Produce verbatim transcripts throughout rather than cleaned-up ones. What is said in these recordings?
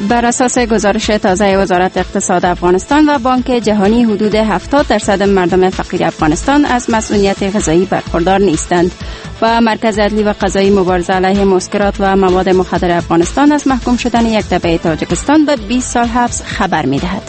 بر اساس گزارش تازه وزارت اقتصاد افغانستان و بانک جهانی حدود هفتاد درصد مردم فقیر افغانستان از مسئولیت غذایی برخوردار نیستند و مرکز عدلی و قضایی مبارزه علیه مسکرات و مواد مخدر افغانستان از محکوم شدن یک تبع تاجیکستان به بیست سال حبس خبر می‌دهد.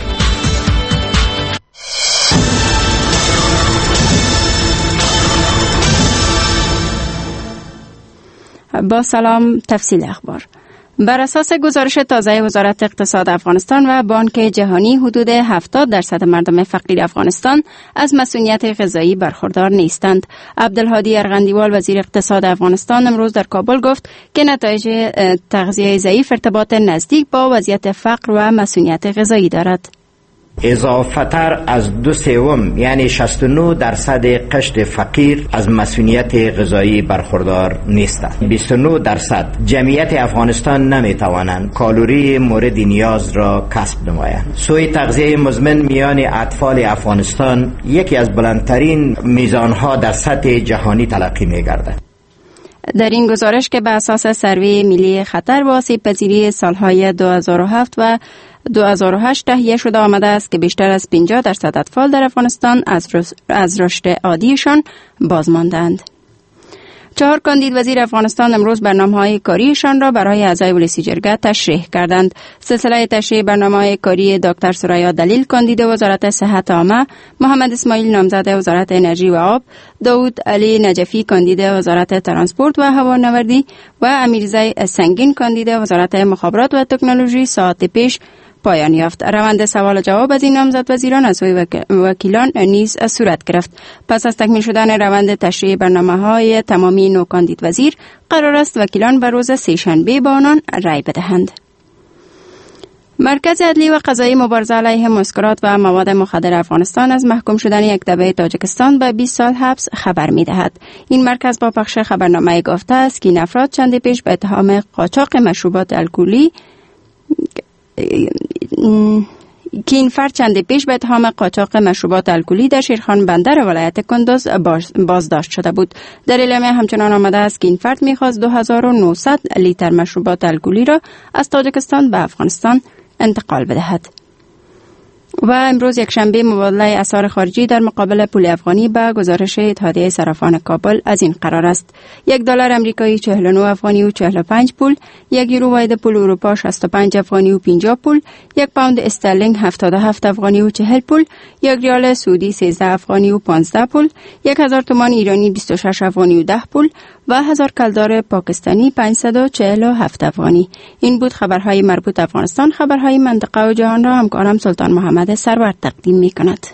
با سلام، تفصیل اخبار. بر اساس گزارش تازه وزارت اقتصاد افغانستان و بانک جهانی حدود هفتاد درصد مردم فقیر افغانستان از مسئولیت غذایی برخوردار نیستند. عبدالهادی ارغندیوال وزیر اقتصاد افغانستان امروز در کابل گفت که نتایج تغذیه ضعیف ارتباط نزدیک با وضعیت فقر و مسئولیت غذایی دارد. اضافتر از دو سوم یعنی شصت و نه درصد قشر فقیر از مسئولیت غذایی برخوردار نیستند. بیست و نه درصد جمعیت افغانستان نمیتوانند کالری مورد نیاز را کسب نمایند. سوی تغذیه مزمن میان اطفال افغانستان یکی از بلندترین میزانها در سطح جهانی تلقی میگردد. در این گزارش که به اساس سروی ملی خطر و آسیب پذیری سالهای دو هزار و هفت و دو هزار و هشت تهیه شده آمده است که بیشتر از پنجاه درصد اطفال در افغانستان از, از رشد عادیشان باز ماندند. چهار کاندید وزیر افغانستان امروز برنامه‌های کاریشان را برای اعضای ولسی جرگه تشریح کردند. سلسله تشریح برنامه‌های کاری دکتر ثریا دلیل کاندید وزارت صحت عامه، محمد اسماعیل نامزد وزارت انرژی و آب، داود علی نجفی کاندید وزارت ترانسپورت و هوانوردی و امیرزی سنگین کاندید وزارت مخابرات و تکنولوژی ساعت پیش پایان یافت. روند سوال جواب از این نامزد وزیران از سوی وکیلان نیز صورت گرفت. پس از تکمیل شدن روند تشریح برنامه‌های تمامی نو کاندید وزیر، قرار است وکیلان بر روز سه‌شنبه با آنان رأی بدهند. مرکز عدلی و قضایی مبارزه علیه مسکرات و مواد مخدر افغانستان از محکوم شدن یک تبع تاجیکستان به بیست سال حبس خبر می‌دهد. این مرکز با پخش خبرنامه گفته است که این افراد چند پیش به اتهام قاچاق مشروبات الکلی که این فرد چند پیش به اتهام قاچاق مشروبات الکلی در شیرخان بندر ولایت کندوز بازداشت شده بود. در اعلامیه همچنان آمده است که این فرد می‌خواست دو هزار و نهصد لیتر مشروبات الکلی را از تاجیکستان به افغانستان انتقال بدهد. و امروز یک شنبه مبادله اسعار خارجی در مقابل پول افغانی به گزارش اتحادیه صرافان کابل از این قرار است: یک دلار آمریکایی چهل و نه افغانی و چهل و پنج پول، یک یورو واحد پول اروپا شصت و پنج افغانی و پنجاه پول، یک پوند استرلینگ هفتاد و هفت افغانی و چهل پول، یک ریال سعودی سیزده افغانی و پانزده پول، یک هزار تومان ایرانی بیست و شش افغانی و ده پول و هزار کلدار پاکستانی پانصد و چهل و هفت افغانی. این بود خبرهای مربوط افغانستان. خبرهای منطقه و جهان را همکارم سلطان محمد سرور تقدیم می کند.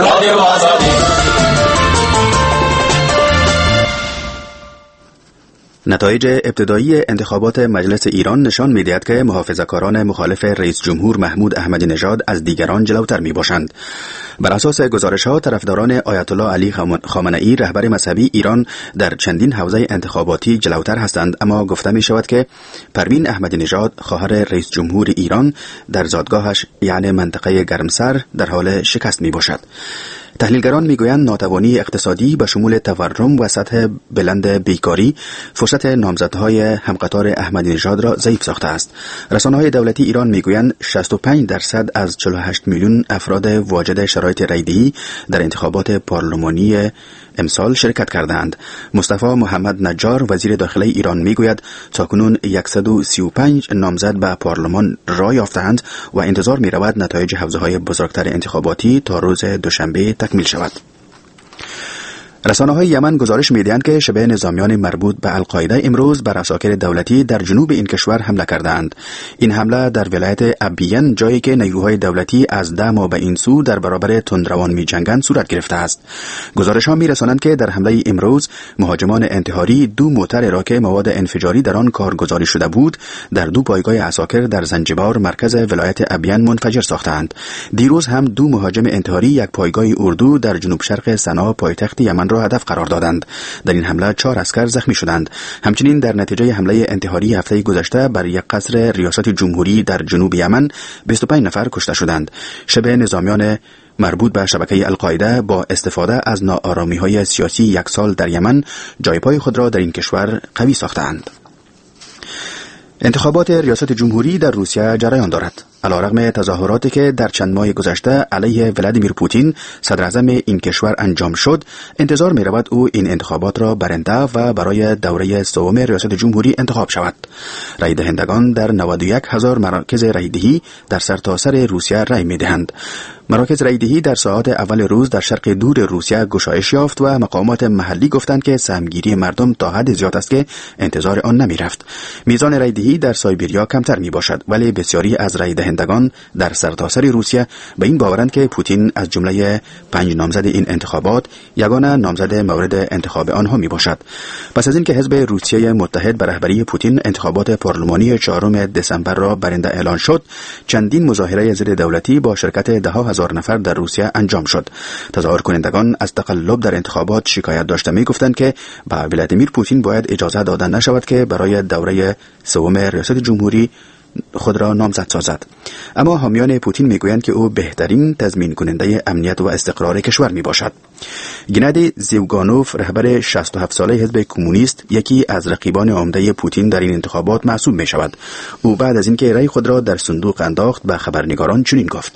نتایج ابتدایی انتخابات مجلس ایران نشان می‌دهد که محافظه‌کاران مخالف رئیس جمهور محمود احمدی نژاد از دیگران جلوتر می‌باشند. بر اساس گزارش‌ها، طرفداران آیت الله علی خامنه‌ای رهبر مذهبی ایران در چندین حوزه انتخاباتی جلوتر هستند، اما گفته می‌شود که پروین احمدی نژاد خواهر رئیس جمهور ایران در زادگاهش یعنی منطقه گرمسر در حال شکست می‌باشد. تحلیلگران میگویند ناتوانی اقتصادی به شمول تورم و سطح بلند بیکاری فرصت نامزدهای همقطار احمدی نژاد را ضعیف ساخته است. رسانه‌های دولتی ایران میگویند شصت و پنج درصد از چهل و هشت میلیون افراد واجد شرایط رایدهی در انتخابات پارلمانی امسال شرکت کردند. مصطفی محمد نجار وزیر داخلی ایران میگوید تاکنون صد و سی و پنج نامزد به پارلمان رای یافتند و انتظار می‌رود نتایج حوزه‌های بزرگتر انتخاباتی تا روز دوشنبه تکمیل شود. رسانه‌های یمن گزارش می‌دهند که شبه نظامیان مربوط به القاعده امروز بر عساکر دولتی در جنوب این کشور حمله کردند. این حمله در ولایت ابیان، جایی که نیروهای دولتی از ده ماه به این سو در برابر تندروان می‌جنگند، صورت گرفته است. گزارش‌ها می‌رسانند که در حمله امروز مهاجمان انتحاری دو موتر را که مواد انفجاری در آن کارگزاری شده بود در دو پایگاه عساکر در زنجبار مرکز ولایت ابیان منفجر ساختند. دیروز هم دو مهاجم انتحاری یک پایگاه اردو در جنوب شرق صنعا پایتخت یمن را هدف قرار دادند. در این حمله چهار عسکر زخمی شدند. همچنین در نتیجه حمله انتحاری هفته گذشته بر یک قصر ریاست جمهوری در جنوب یمن بیست و پنج نفر کشته شدند. شبه نظامیان مربوط به شبکه القاعده با استفاده از ناآرامی‌های سیاسی یک سال در یمن جای پای خود را در این کشور قوی ساختند. انتخابات ریاست جمهوری در روسیه جریان دارد. علیرغم تظاهراتی که در چند ماه گذشته علیه ولادیمیر پوتین صدر اعظم این کشور انجام شد، انتظار می رود او این انتخابات را برنده و برای دوره سوم ریاست جمهوری انتخاب شود. رای دهندگان در نود و یک هزار مراکز رایدهی در سرتاسر روسیه رای می دهند. مراکز رایدهی در ساعات اول روز در شرق دور روسیه گشایش یافت و مقامات محلی گفتند که سهمگیری مردم تا حد زیاد است که انتظار آن نمی رفت. میزان رایدهی در سایبریا کمتر می باشد، ولی بسیاری از رای دهندگان در سرتاسر روسیه به این باورند که پوتین از جمله پنج نامزد این انتخابات یگانه نامزد مورد انتخاب آنها می باشد. پس از اینکه حزب روسیه متحد به رهبری پوتین انتخابات پارلمانی چهارم دسامبر را برنده اعلان شد، چندین مظاهره ضد دولتی با شرکت ده هزار نفر در روسیه انجام شد. تظاهر کنندگان از تقلب در انتخابات شکایت داشته می گفتند که به ولادیمیر پوتین باید اجازه داده نشود که برای دوره سوم ریاست جمهوری خود را نامزد سازد. اما حامیان پوتین میگویند که او بهترین تضمین کننده امنیت و استقرار کشور می باشد. گنادی زیوگانوف، رهبر شصت و هفت ساله حزب کمونیست، یکی از رقیبان عمده پوتین در این انتخابات محسوب می شود. او بعد از اینکه رأی خود را در صندوق انداخت به خبرنگاران چنین گفت: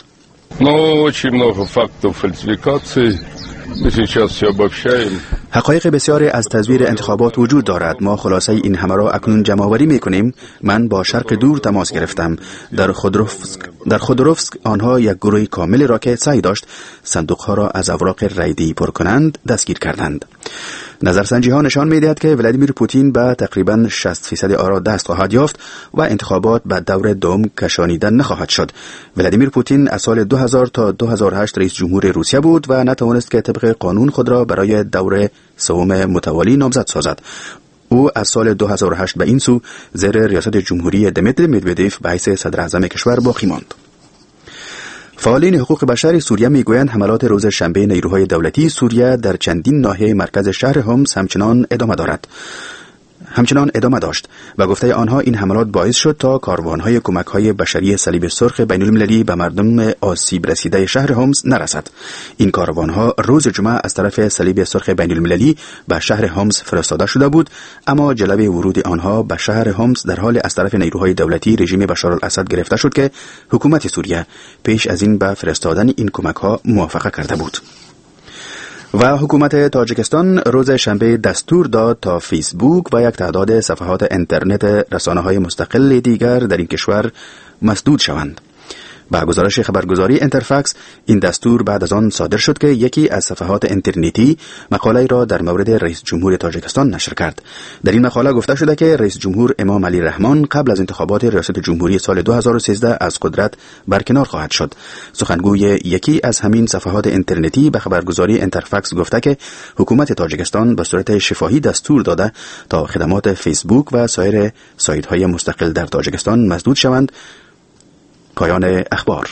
حقایق بسیاری از تزویر انتخابات وجود دارد. ما خلاصه این همه را اکنون جمع‌آوری می‌کنیم. من با شرق دور تماس گرفتم. در خودروفسک در خودروفسک آنها یک گروه کامل را که سعی داشت صندوق‌ها را از اوراق رایده‌ای پر کنند دستگیر کردند. نظرسنجی ها نشان می‌دهد که ولادیمیر پوتین به تقریباً شصت فیصد آرا دست خواهد یافت و انتخابات به دور دوم کشانیده نخواهد شد. ولادیمیر پوتین از سال دو هزار تا دو هزار و هشت رئیس جمهور روسیه بود و نتوانست که طبق قانون خود را برای دوره سوم متوالی نامزد سازد. او از سال دو هزار و هشت به این سو زیر ریاست جمهوری دمیتر مدودوف به حیث صدر اعظم کشور باقی ماند. فعالین حقوق بشر سوریه میگویند حملات روز شنبه نیروهای دولتی سوریه در چندین ناحیه مرکز شهر حمص همچنان ادامه دارد. همچنان ادامه داشت و گفته آنها این حملات باعث شد تا کاروانهای کمک‌های بشری صلیب سرخ بین‌المللی به مردم آسیب رسیده شهر حمص نرسد. این کاروانها روز جمعه از طرف صلیب سرخ بین‌المللی به شهر حمص فرستاده شده بود، اما جلوی ورود آنها به شهر حمص در حال از طرف نیروهای دولتی رژیم بشارالاسد گرفته شد که حکومت سوریه پیش از این به فرستادن این کمک‌ها موافقه کرده بود. و حکومت تاجیکستان روز شنبه دستور داد تا فیسبوک و یک تعداد صفحات اینترنت رسانه‌های مستقل دیگر در این کشور مسدود شوند. با گزارش خبرگزاری اینترفکس، این دستور بعد از آن صادر شد که یکی از صفحات اینترنتی مقاله را در مورد رئیس جمهور تاجیکستان نشر کرد. در این مقاله گفته شده که رئیس جمهور امام علی رحمان قبل از انتخابات ریاست جمهوری سال دو هزار و سیزده از قدرت برکنار خواهد شد. سخنگوی یکی از همین صفحات اینترنتی به خبرگزاری اینترفکس گفته که حکومت تاجیکستان به صورت شفاهی دستور داده تا خدمات فیسبوک و سایر سایت‌های مستقل در تاجیکستان مسدود شوند. پایان اخبار.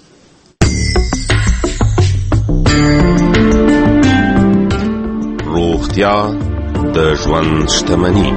روغتیا د ژوند شتمني.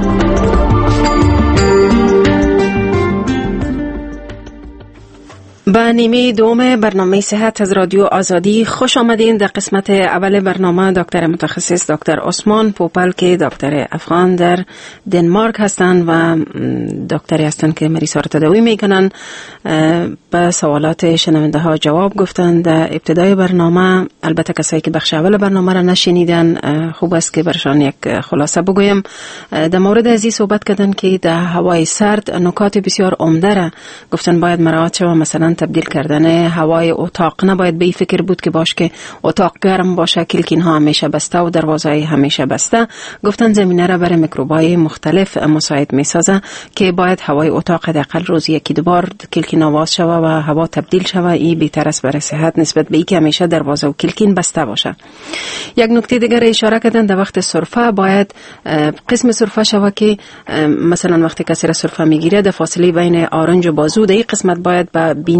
به نیمه دوم برنامه صحت از رادیو آزادی خوش آمدین. در قسمت اول برنامه دکتر متخصص دکتر عثمان پوپل که دکتر افغان در دنمارک هستند و دکتری هستند که مریضا را تداوی میکنن به سوالات شنونده ها جواب گفتند. در ابتدای برنامه البته کسایی که بخش اول برنامه را نشنیدن خوب است که برشان یک خلاصه بگویم. در مورد ازی صحبت کردن که در هوای سرد نکات بسیار عمده را گفتن باید مراعات شود. مثلا تبدیل کردن هوای اتاق نباید به این فکر بود که باش که اتاق گرم باشه کلکین ها همیشه بسته و دروازه همیشه بسته. گفتن زمینه را برای میکروب‌های مختلف مساعد میسازه که باید هوای اتاق حداقل روز یکی دو بار کلکین آواز شوه و هوا تبدیل شوه. این بهتر است برای صحت نسبت به اینکه همیشه دروازه و کلکین بسته باشه. یک نکته دیگر اشاره کردن در وقت سرفه باید قسم سرفه شوه که مثلا وقتی کسی را سرفه میگیره در فاصله بین آرنج و بازو در این قسمت باید به بینی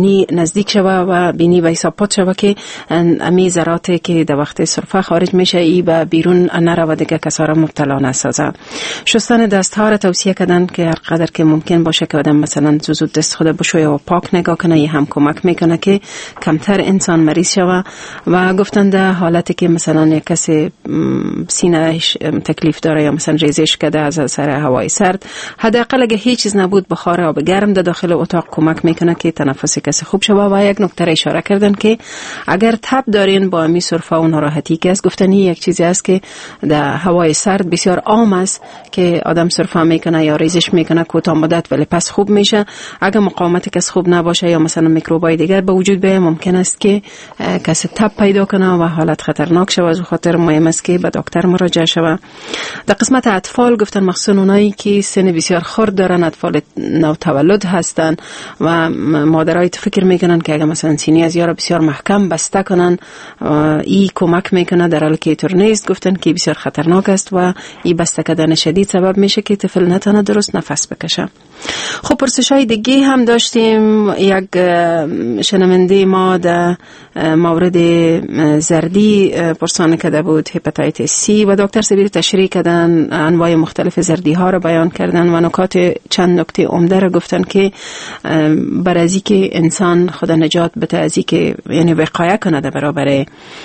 بینی نزدیک شوه و بینی به حساب پات شوه که امی ذراتی که در وقت سرفه خارج میشه ای به بیرون نره و دیگه کسا را مبتلا نسازه. شستن دست ها را توصیه کردن که هر قدر که ممکن باشه که آدم مثلا زود دست خود بشویه و پاک نگاه کنه، ای هم کمک میکنه که کمتر انسان مریض شوه. و گفتن در حالتی که مثلا یک کسی سینه تکلیف داره یا مثلا ریزش کرده از اثر هوای سرد، حداقل اگه هیچ چیز نبود بخار آب گرم در داخل اتاق کمک میکنه که تنفس کسی خوب شوه. و یک نکته اشاره کردن که اگر تب دارین با امی سرفه و ناراحتی که است، گفتن یک چیزی است که در هوای سرد بسیار عام است که آدم سرفه میکنه یا ریزش میکنه کوتاه مدت ولی پس خوب میشه. اگر مقاومت کس خوب نباشه یا مثلا میکروبای دیگر به وجود بیاید، ممکن است که کسی تب پیدا کنه و حالت خطرناک شود. از خاطر مهم است که به دکتر مراجعه شود. در قسمت اطفال گفتن مخصوصا اونایی که سن بسیار خرد دارن، اطفال نوتولد هستن و مادرای فکر میکنن که اگر مثلا سینه از یارا بسیار محکم بسته کنن ای کمک میکنه، در حالی که اینطور نیست. گفتن که بسیار خطرناک است و ای بسته کردن شدید سبب میشه که طفل نتونه درست نفس بکشه. خب پرسش های دیگه هم داشتیم. یک شنونده ما در مورد زردی پرسان کرده بود، هپاتیتس سی، و دکتر سبیر تشریح کردن انواع مختلف زردی ها رو بیان کردن و نکات چند نکته عمده رو گفتن که بر از این که انسان خود نجات بده از این که یعنی وقایه کنه در برابر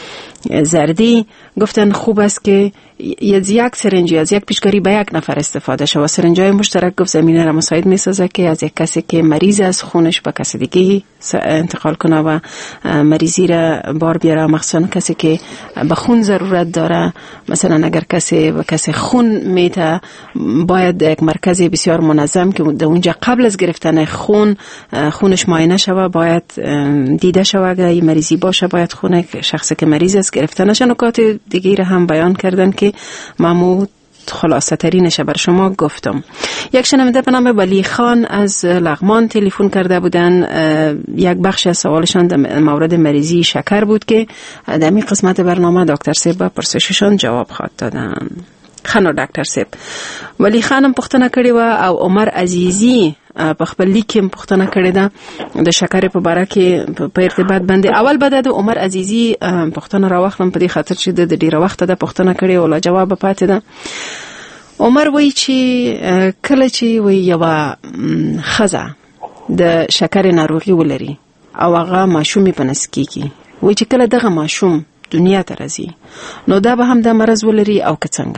زردی، گفتن خوب است که از یک سرنج از یک پیشگاری به یک نفر استفاده شود. سرنجای مشترک گفت زمینه را مساعد میسازه که از یک کسی که مریض از خونش به کسی دیگه انتقال کنه و مریضی را بار بیاره، مخصوصا کسی که به خون ضرورت داره. مثلا اگر کسی به کسی خون میته، باید یک مرکز بسیار منظم که در اونجا قبل از گرفتن خون خونش معاینه شود، باید دیده شود اگر این مریضی باشه، باید خون شخصی که مریض است گرفته نشه. نکات دیگه را هم بیان کردن که ممو خلاصه ترینش بر شما گفتم. یک شنونده به نام ولی خان از لغمان تلفن کرده بودن. یک بخش از سوالشان در مورد مریضی شکر بود که در این قسمت برنامه دکتر سیب با پرسششان جواب خواد دادن. خانو دکتر سیب، ولی خانم پختنه کړی و او عمر عزیزی په خپل لیک پختنه کړی ده د شکر په باره کې په ارتباط باندې. اول به د عمر عزیزی پختنه راوخلم په دې خاطر چې د ډیره وخت د پختنه کړی او لا جواب پاتې ده. عمر وای چې کله چې وای یو خزه د شکر ناروغي ولري او هغه ماشومې په نس کېږي، وای چې کله دغه ماشوم دنیا ته راځي نو دا به هم د مرض ولري او که څنګه؟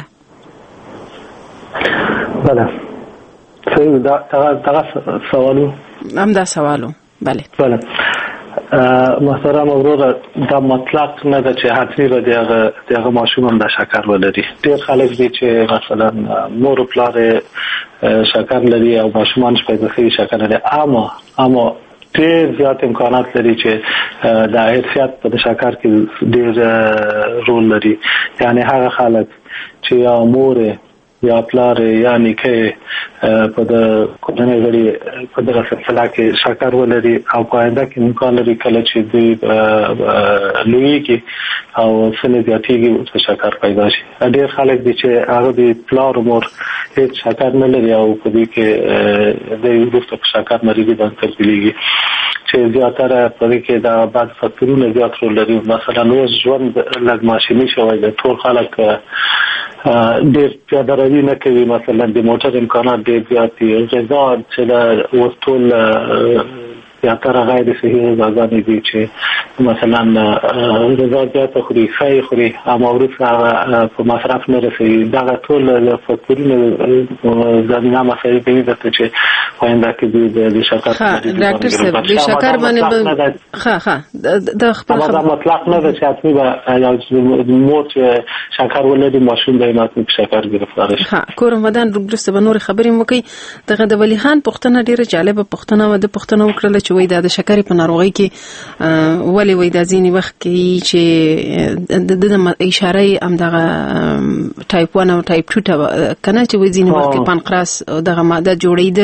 بله صحیح. دا دا سوالو هم دا سوالو بله بله محترم ورور، دا مطلق نه ده چې حتمی به دغه دغه ماشوم هم د شکر ولري. ډېر خلک دي چې مثلا مور او پلار شکر لري او ماشومانش پیدا کوي شکر لري، اما اما ډېر زیات امکانات لري چې د حیثیت په شکر کې ډېر رول لري. یعنی هغه خلک چې یا مور یا پلار یا نیکه په د کورنۍ غړي په دغه سلسله کې شکر ولري او په آینده کې امکان لري کله چې دوی لویږي او سن زیاتېږي او شکر پیدا شي. ډېر خلک دي چې هغه د پلار مور هیڅ شکر نه لري او په دې کې د وروسته په شکر مریضي باندې تبدیلېږي چې زیاتره په دې کې د بعض فکتورونه زیات رول لري. مثلا اوس ژوند لږ ماشیني شوی دی، ټول خلک ډېر پیاده روي نه کوي، مثلا د موټر امکانات ډېر زیات دي، غذا چې د اوس ټول زیاتره غیر صحي غذاګانې دي چې مثلا غذا زیاته خوري، ښه خوري اما وروسته هغه په مصرف نه رسوي. دغه ټول فکتورونه زمینه مسایل کوي چې په آینده کې د شکر ډاکټر صاحب د شکر باندې ښه ښه د خپل خبره مطلق نه ده چې حتمي به مور چې شکر ولري ماشوم به ماتې په شکر ګرفتار شي. ښه کور مدان وروسته به نور خبرې وکړي. دغه د ولی خان پوښتنه ډیره جالبه پوښتنه و. د پوښتنه وکړله چې وای د شکر په ناروغي کې ولې وای د ځینی وخت کې چې د اشاره هم دغه ټایپ واحد او ټایپ دوه کنه چې وای ځینی وخت کې پانکراس دغه ماده جوړې د معلومه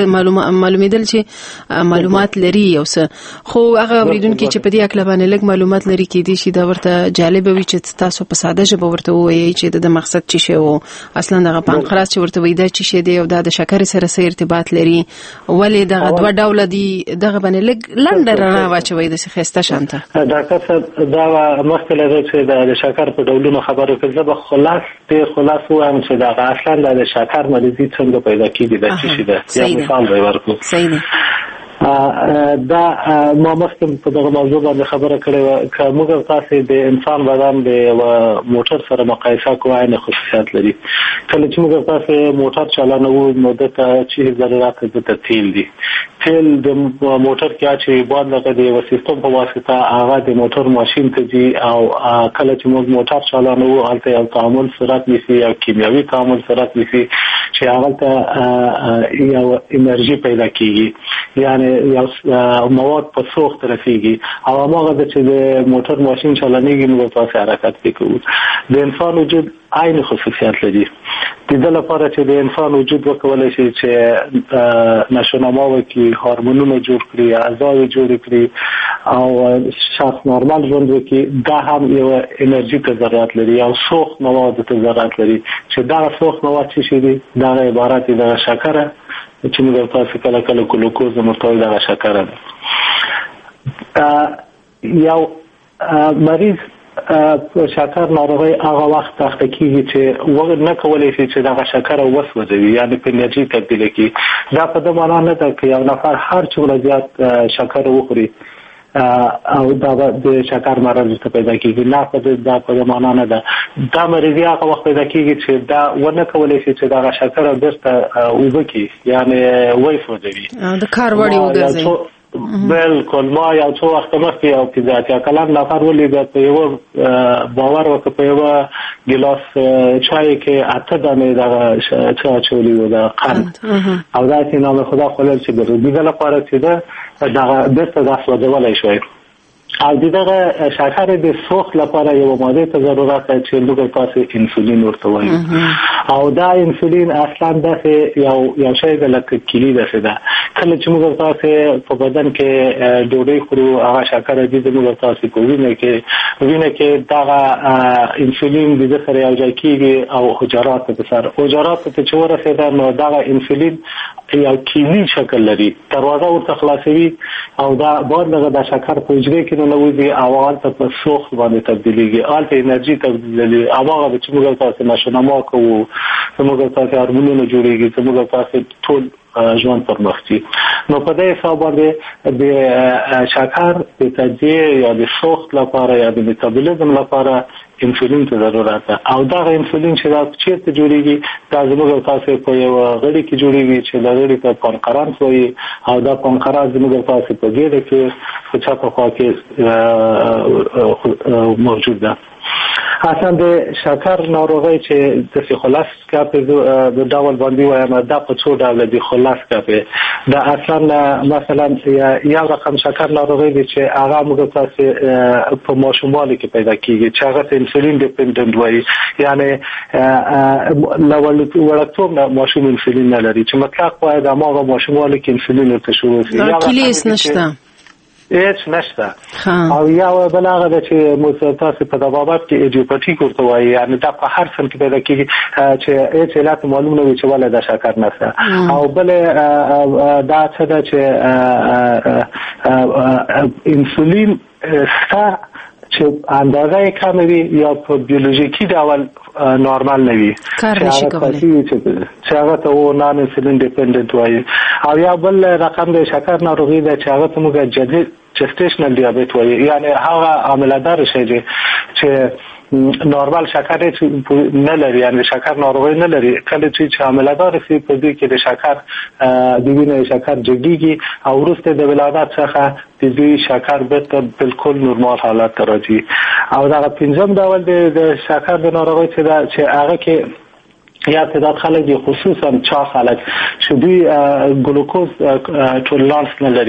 معلومیدل چې معلومات لري او څه خو هغه اوریدونکو چې په دې اکل باندې لږ معلومات لري کې دي چې دا ورته جالب وي چې تاسو په ساده ژبه ورته وایي چې د مقصد څه شی او اصلا دغه پانقراس چې ورته وایي دا څه شی دی او دا د شکر سره څه ارتباط لري ولې دغه دوه ډول دي دغه باندې لږ لنډ را واچوي د خسته شانته ډاکټر صاحب دا مخکله ده چې د شکر په ډولونو خبرو کې زه به خلاص ډیر خلاص وایم چې دا اصلا د شکر مریضي څنګه پیدا کیږي دا څه شي ده یا مثال دی ورکو صحیح دا ما مخکې په دغه موضوع باندې خبره کړې وه که موږ تاسې د انسان بدن د یوه موټر سره مقایسه کوو عین خصوصیات لري. کله چې موږ تاسې موټر چلانوو نو دته چې ضرورت دته تیل دي. تیل د موټر کې اچي بعد لکه د یو سیستم په واسطه هغه د موټر ماشین ته ځي او کله چې موږ موټر چلانوو هلته یو تعامل صورت نیسي یا کیمیاوي تعامل صورت نیسي چې هغه ته یو انرژي پیدا کیږي یعنی یو مواد په سوخت رسیږي او هغه د چې د موټر ماشین چلانېږي موږ تاسې حرکت وکړو. د انسان وجود عین خصوصیات لري. د دې لپاره چې د انسان وجود وکولای شي چې نشونما وکړي هورمونونه جوړ کړي اعضاء جوړ کړي او شخص نورمال ژوند وکړي دا هم یو انرژي ته ضرورت لري او سوخت مواد ته ضرورت لري چې دا سوخت مواد چې شي دي دا عبارت دي د شکر چې موږ تاسو کله کله ګلوکوز مرتوی د شکر ده. یو مریض شکر ناروغي هغه وخت تخته کیږي چې وګ نه کولای شي چې دا شکر وسوځوي یعنی په انرژي تبدیل کړي. دا په دې معنی نه ده چې یو نفر هر څومره زیات شکر وخوري او دا د شکر مرض ته پیدا کیږي. نه په دې دا په معنی نه ده. دا مریضي هغه وخت پیدا کیږي چې دا ونه کولای شي چې دا شکر بیرته وبکي یعنی وسوځوي د کار وړي وګرځي. بالکل ما یو څو وخت مخکې یو پیزا چې کلام نفر ولید په یو باور وکړ په یو ګلاس چای کې اته دانې دا چا چولې و دا قند او دا چې نام خدا خلل چې د دې لپاره چې دا دا دسته د اسودولای شوی او دغه شکر د سوخت لپاره یو ماده ته ضرورت ده چې موږ تاسو انسولین ورته وایو او دا انسولین اصلا د یو یو شی د لکه کلی ده ده کله چې موږ تاسو په بدن کې ډوډۍ خورو هغه شکر د دې موږ تاسو په وینه کې وینه کې دا انسولین د سره یو ځای کیږي او حجرات په سر حجرات ته چې ورسېده نو دا انسولین یو کلی شکل لري دروازه ورته خلاصوي او دا بعد لږه د شکر په حجره کې نو وځي او هغه په سوخت باندې تبدیلېږي هلته انرژي تبدیلېږي او هغه چې موږ تاسو نشونما کوو موږ تاسو هورمونونه جوړېږي چې موږ تاسو ټول ژوند پر مخ ځي. نو په دې حساب باندې د شکر د تجزیه یا د سوخت لپاره یا د میتابولیزم لپاره انسولین ته ضرورت ده او دا انسولین چې دا چیرته جوړیږي دا زموږ تاسو په یو غړي کې جوړیږي چې دا غړي ته پانکراس وایي او دا پانکراس زموږ تاسو په ګیډه کې په چا په خوا کې موجود ده. اصلا د شکر ناروغي چې د خلاص کاپه د ډول باندې وایم دا په څو ډول دي خلاص کاپه دا اصلا مثلا یو رقم شکر ناروغي دي چې هغه موږ تاسو په ماشومانو کې پیدا کیږي چې هغه انسولین ډیپندنت وایي یعنی لول ورته ماشوم انسولین نه لري چې مطلق وایي دا ماغه ماشومانو کې انسولین ته شروع شي یا کلیس نشته هیڅ نشته او یا بل هغه د چې موږ تاسو په دبابات کې ایډیوپاتیک ورته وایي یعنی دا په هر څن کې پیدا کیږي چې هیڅ علت معلوم نه وي چې ولې دا شکر نشته او بل دا څه ده چې انسولین ستا چې اندازه کم وي یا په بیولوژیکی ډول نورمال نه وي چې هغه ته و نان انسولین ډیپندنت وایي او یا بل رقم د شکر ناروغي ده چې هغه ته موږ جدید جستیشنل دیابت وایي یعنی هغه عامله دار شی چې نورمال شکر نه لري یعنی شکر ناروغي نه لري کله چې عامله دار شي په دې کې د شکر د وینې شکر جګیږي او وروسته د ولادت څخه د دې شکر به بالکل نورمال حالت ته راځي او دا پنځم ډول د شکر د ناروغي چې هغه کې یا تعداد خلک خصوصا چا خلک چې دوی ګلوکوز تولرانس نه لري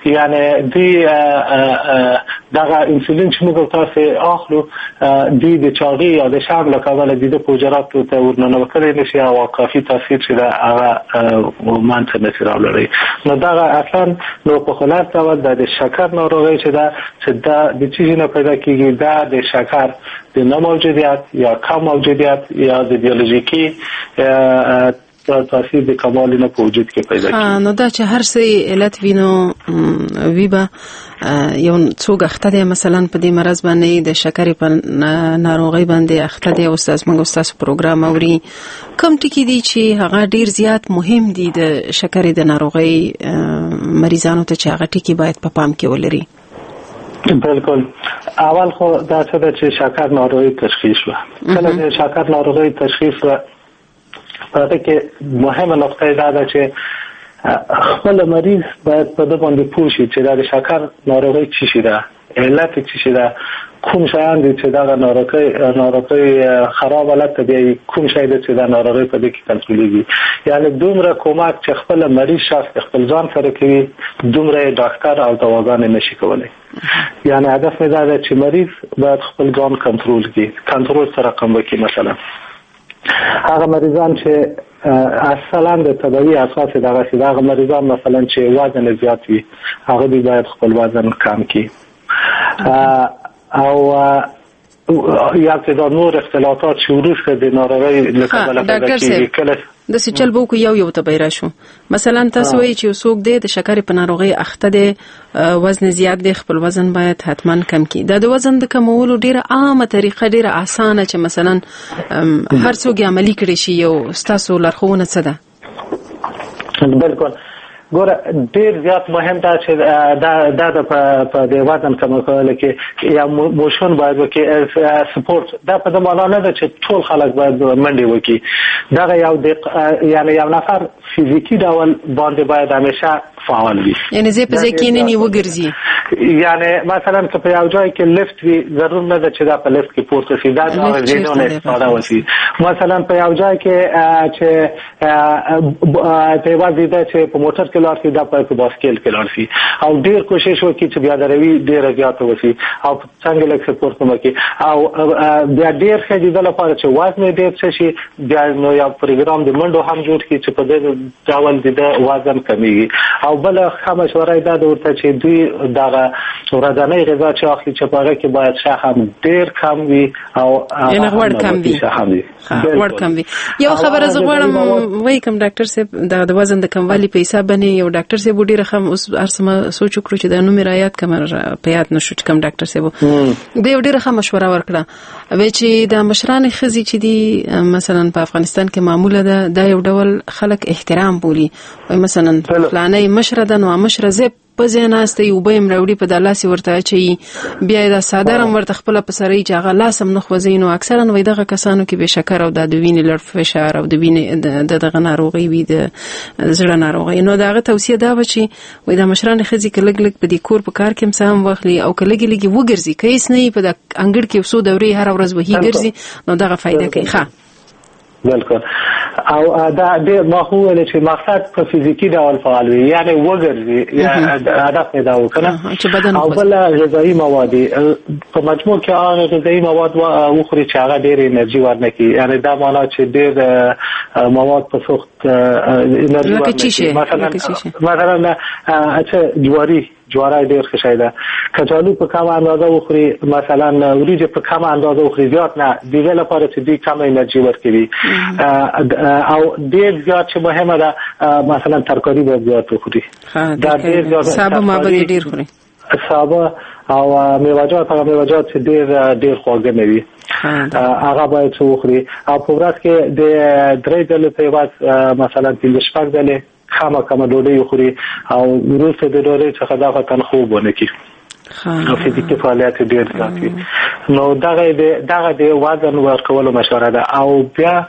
یعنی دی دغه انسولین چې موږ تاسو اخلو دی د چاغي یا د شام له کابل د پوجرات ته ورننه کړی نشي او کافي تاثیر چې هغه مانته نشي راوړي. نو دغه اصلا نو په خلاص ډول د شکر ناروغي چې دا چې دا د چیزې نه پیدا کیږي دا د شکر د نه موجودیت یا کم موجودیت یا د بیولوژیکی تاثیر د کمال نه په وجود کې پیدا کیږي. نو دا چې هر څه علت وینو ویبا یو څوک اخته دی مثلا په دې مرض باندې د شکر په ناروغي باندې اخته دی او استاد موږ استاد پروګرام اوري کوم ټکی دي چې هغه ډیر زیات مهم دي د شکر د ناروغي مریضانو ته چې هغه ټکی باید په پام کې ولري؟ بالکل اول خو دا څه ده چې شکر ناروغي تشخیص و کله چې شکر ناروغي تشخیص و پرته کې مهمه نقطه دا ده چې خپل مریض باید په دې باندې پوه شي چې دا شکر ناروغي څه شي ده، علت څه شي ده، کوم شیان دي چې دا ناروغي ناروغي خراب حالت دی، کوم شی دي چې دا ناروغي په دې کې کنټرولېږي. یعنی دومره کومک چې خپل مریض شخص خپل ځان سره کوي دومره ډاکټر او دواګان نشي کولای. یعنی هدف مې دا ده چې مریض باید خپل ځان کنټرول کړي، کنټرول سره کم وکړي. مثلا هغه مریضان چې اصلا د طبي اساس دغه سي دغه مریضان مثلا چې وزن زیات وي هغه باید خپل وزن کم کړي او یا چې دا نور اختلافات شروع شوه د ناروغي لکه بل کله د سچل بو کو یو یو تبیرا شو. مثلا تاسو وایي چې څوک دی د شکر په ناروغي اخته دی وزن زیات دی خپل وزن باید حتما کم کړي. دا د وزن د کمولو ډیره عامه طریقه ډیره اسانه چې مثلا هر څوک عملی کړي شي یو تاسو لارښوونه څه ده؟ بالکل ګوره ډیر زیات مهم دا چې دا د په د وزن کمولو کې یا موشن باید وکړي سپورت. دا په دې معنی نه ده چې ټول خلک باید منډه وکړي. دا یو یعنی یو نفر فزیکی ډول باندې باید همیشه فعال وي. یعنی زه په ځکه نه نیو ګرځي. یعنی مثلا که په یو ځای کې لیفت وي ضرور نه ده چې دا په لیفت کې پورته شي، دا د زینونه استفاده وشي. مثلا په یو ځای کې چې په وځي دا چې په موټر کې لار شي دا په باسکل کې لار شي او ډیر کوشش وکړي چې بیا دروي ډیر زیات وشي او څنګه لکه سپورت وکړي او بیا ډیر ښه دي د لپاره چې وزن ډیر شي. بیا نو یو پروګرام د منډو هم جوړ کړي چې په دې ډول د وزن کمیږي. او بل ښه مشوره ده ورته چې دوی دغه ورځنی غذا چې اخلي چې په هغه کې باید شحم ډیر کم وي او یعنی غوړ کم وي. غوړ کم وي. یو خبره زه غواړم وای کوم ډاکټر صاحب د وزن د کموالي په حساب باندې یو ډاکټر صاحب ډیر خم اوس ارسمه سوچ وکړو چې د نوم رعایت کمر په یاد نشو کوم ډاکټر صاحب د ډیر خم مشوره ورکړه وای چې د مشران خزي چې دي مثلا په افغانستان کې معموله ده د یو ډول خلک احترام بولي. وای مثلا فلانه مشره ده نو مشره زه په ځیناسته یو به مروړي په دلاسي ورته چي بیا دا ساده ورته خپل په سرای چې هغه لاسم نه خوځینو اکثرا وای دغه کسانو کې به شکر او د وینې لړ فشار او د وینې دغه ناروغي وي د زړه ناروغي. نو دغه توصیه دا و چې وای د مشران خزي کې لګ لګ په دې کور په کار کې مسام واخلي او کلګي لګي وګرځي کیس نه په د انګړ کې وسو دوري هر ورځ وਹੀ ګرځي نو دغه فائدہ کوي. ښه بالکل او دا د ماهو چې مقصد په فزیکی ډول فعال وي یعنی وګرځي یا هدف پیدا وکړي او بل غذایی مواد په مجموع کې هغه غذایی مواد وخوري چې هغه ډېر انرژي ورنکي. یعنی دا معنی چې ډېر مواد په سوخت انرژي ورنکي. مثلا مثلا اته جواری جواری ډېر ښه شي ده. کچالو په کومه اندازه وخوري مثلا وریجې په کومه اندازه وخوري زیات نه دیغه لپاره چې دې کم انرژي ورکوي او ډېر زیات چې مهمه ده مثلا ترکاری به زیات وخوري. دا ډېر زیات سابه مابه ډېر خوري سابه او میوه‌جات هغه میوه‌جات چې ډېر ډېر خواږه نه وي هغه باید وخوري او په ورځ کې د درې ځله په ورځ مثلا د شپږ ځله خامہ کما ډوډۍ وخوري او وروسته د ډوډۍ څخه دا وطن خوب ونکړي او فزیکي فعالیت ډېر زیات وي. نو دغه دغه د وزن ورکولو مشوره ده او بیا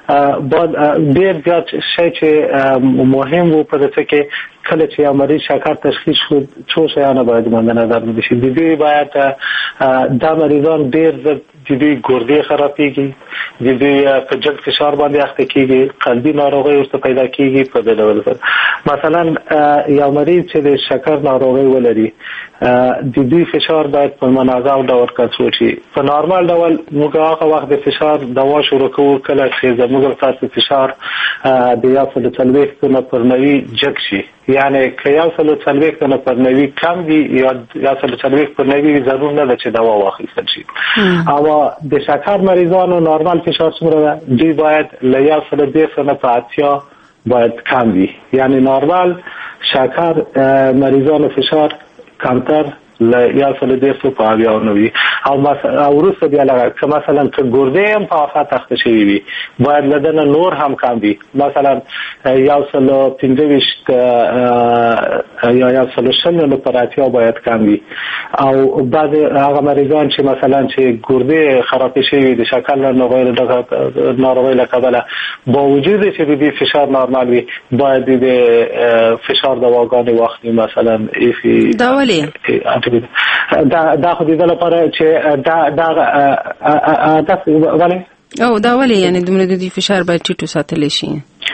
ډېر زیات شی چې مهم وو په دې کې کله چې مریض شکر تشخیص شو څو شیانه باید مند نظر ونیول شي. د دې باید دا مریضان ډېر د دوی ګردې خرابېږي، د دوی په جګ فشار باندې اخته کېږي، قلبي ناروغۍ ورته پیدا کېږي. په دې ډول مثلا یو مریض چې د شکر ناروغي ولري د دوی فشار باید په منظم ډول کنټرول شي. په نارمال ډول موږ هغه وخت د فشار دوا شروع کوو کله چې زموږ تاسو فشار د یو سل څلوېښت نه پر نوي جګ شي، یعنی که یو سل څلوېښت نه پر نوي کم وي یا یو سل څلوېښت پر نوي ضرور نه ده چې دوا واخیستل شي. او د شکر مریضانو نارمال فشار څومره ده؟ دوی باید له یو سل دېرش نه په اتیا باید کم وي، یعنی نارمال شکر مریضانو فشار کمتر له یو سل دېرش په اویا نه وي. او مثلا وروسته بیا لږ که مثلا که ګردې هم په آفت اخته شوي وي باید له دنه نور هم کم وي، مثلا یو سل پنځه ویشت یا یو سل شل نه پر اتیا باید کم وي. او بعض هغه مریضان چې مثلا چې ګردې خرابې شوي د شکر ناروغۍ له کبله با وجود چې د دې فشار نارمال وي باید د فشار دواګانې واخلي. مثلا ایفي دا ولې دا دا خو د لپاره چې دا دا دا ولې او دا ولې یعنی د دې فشار باید ټیټو ساتل شي؟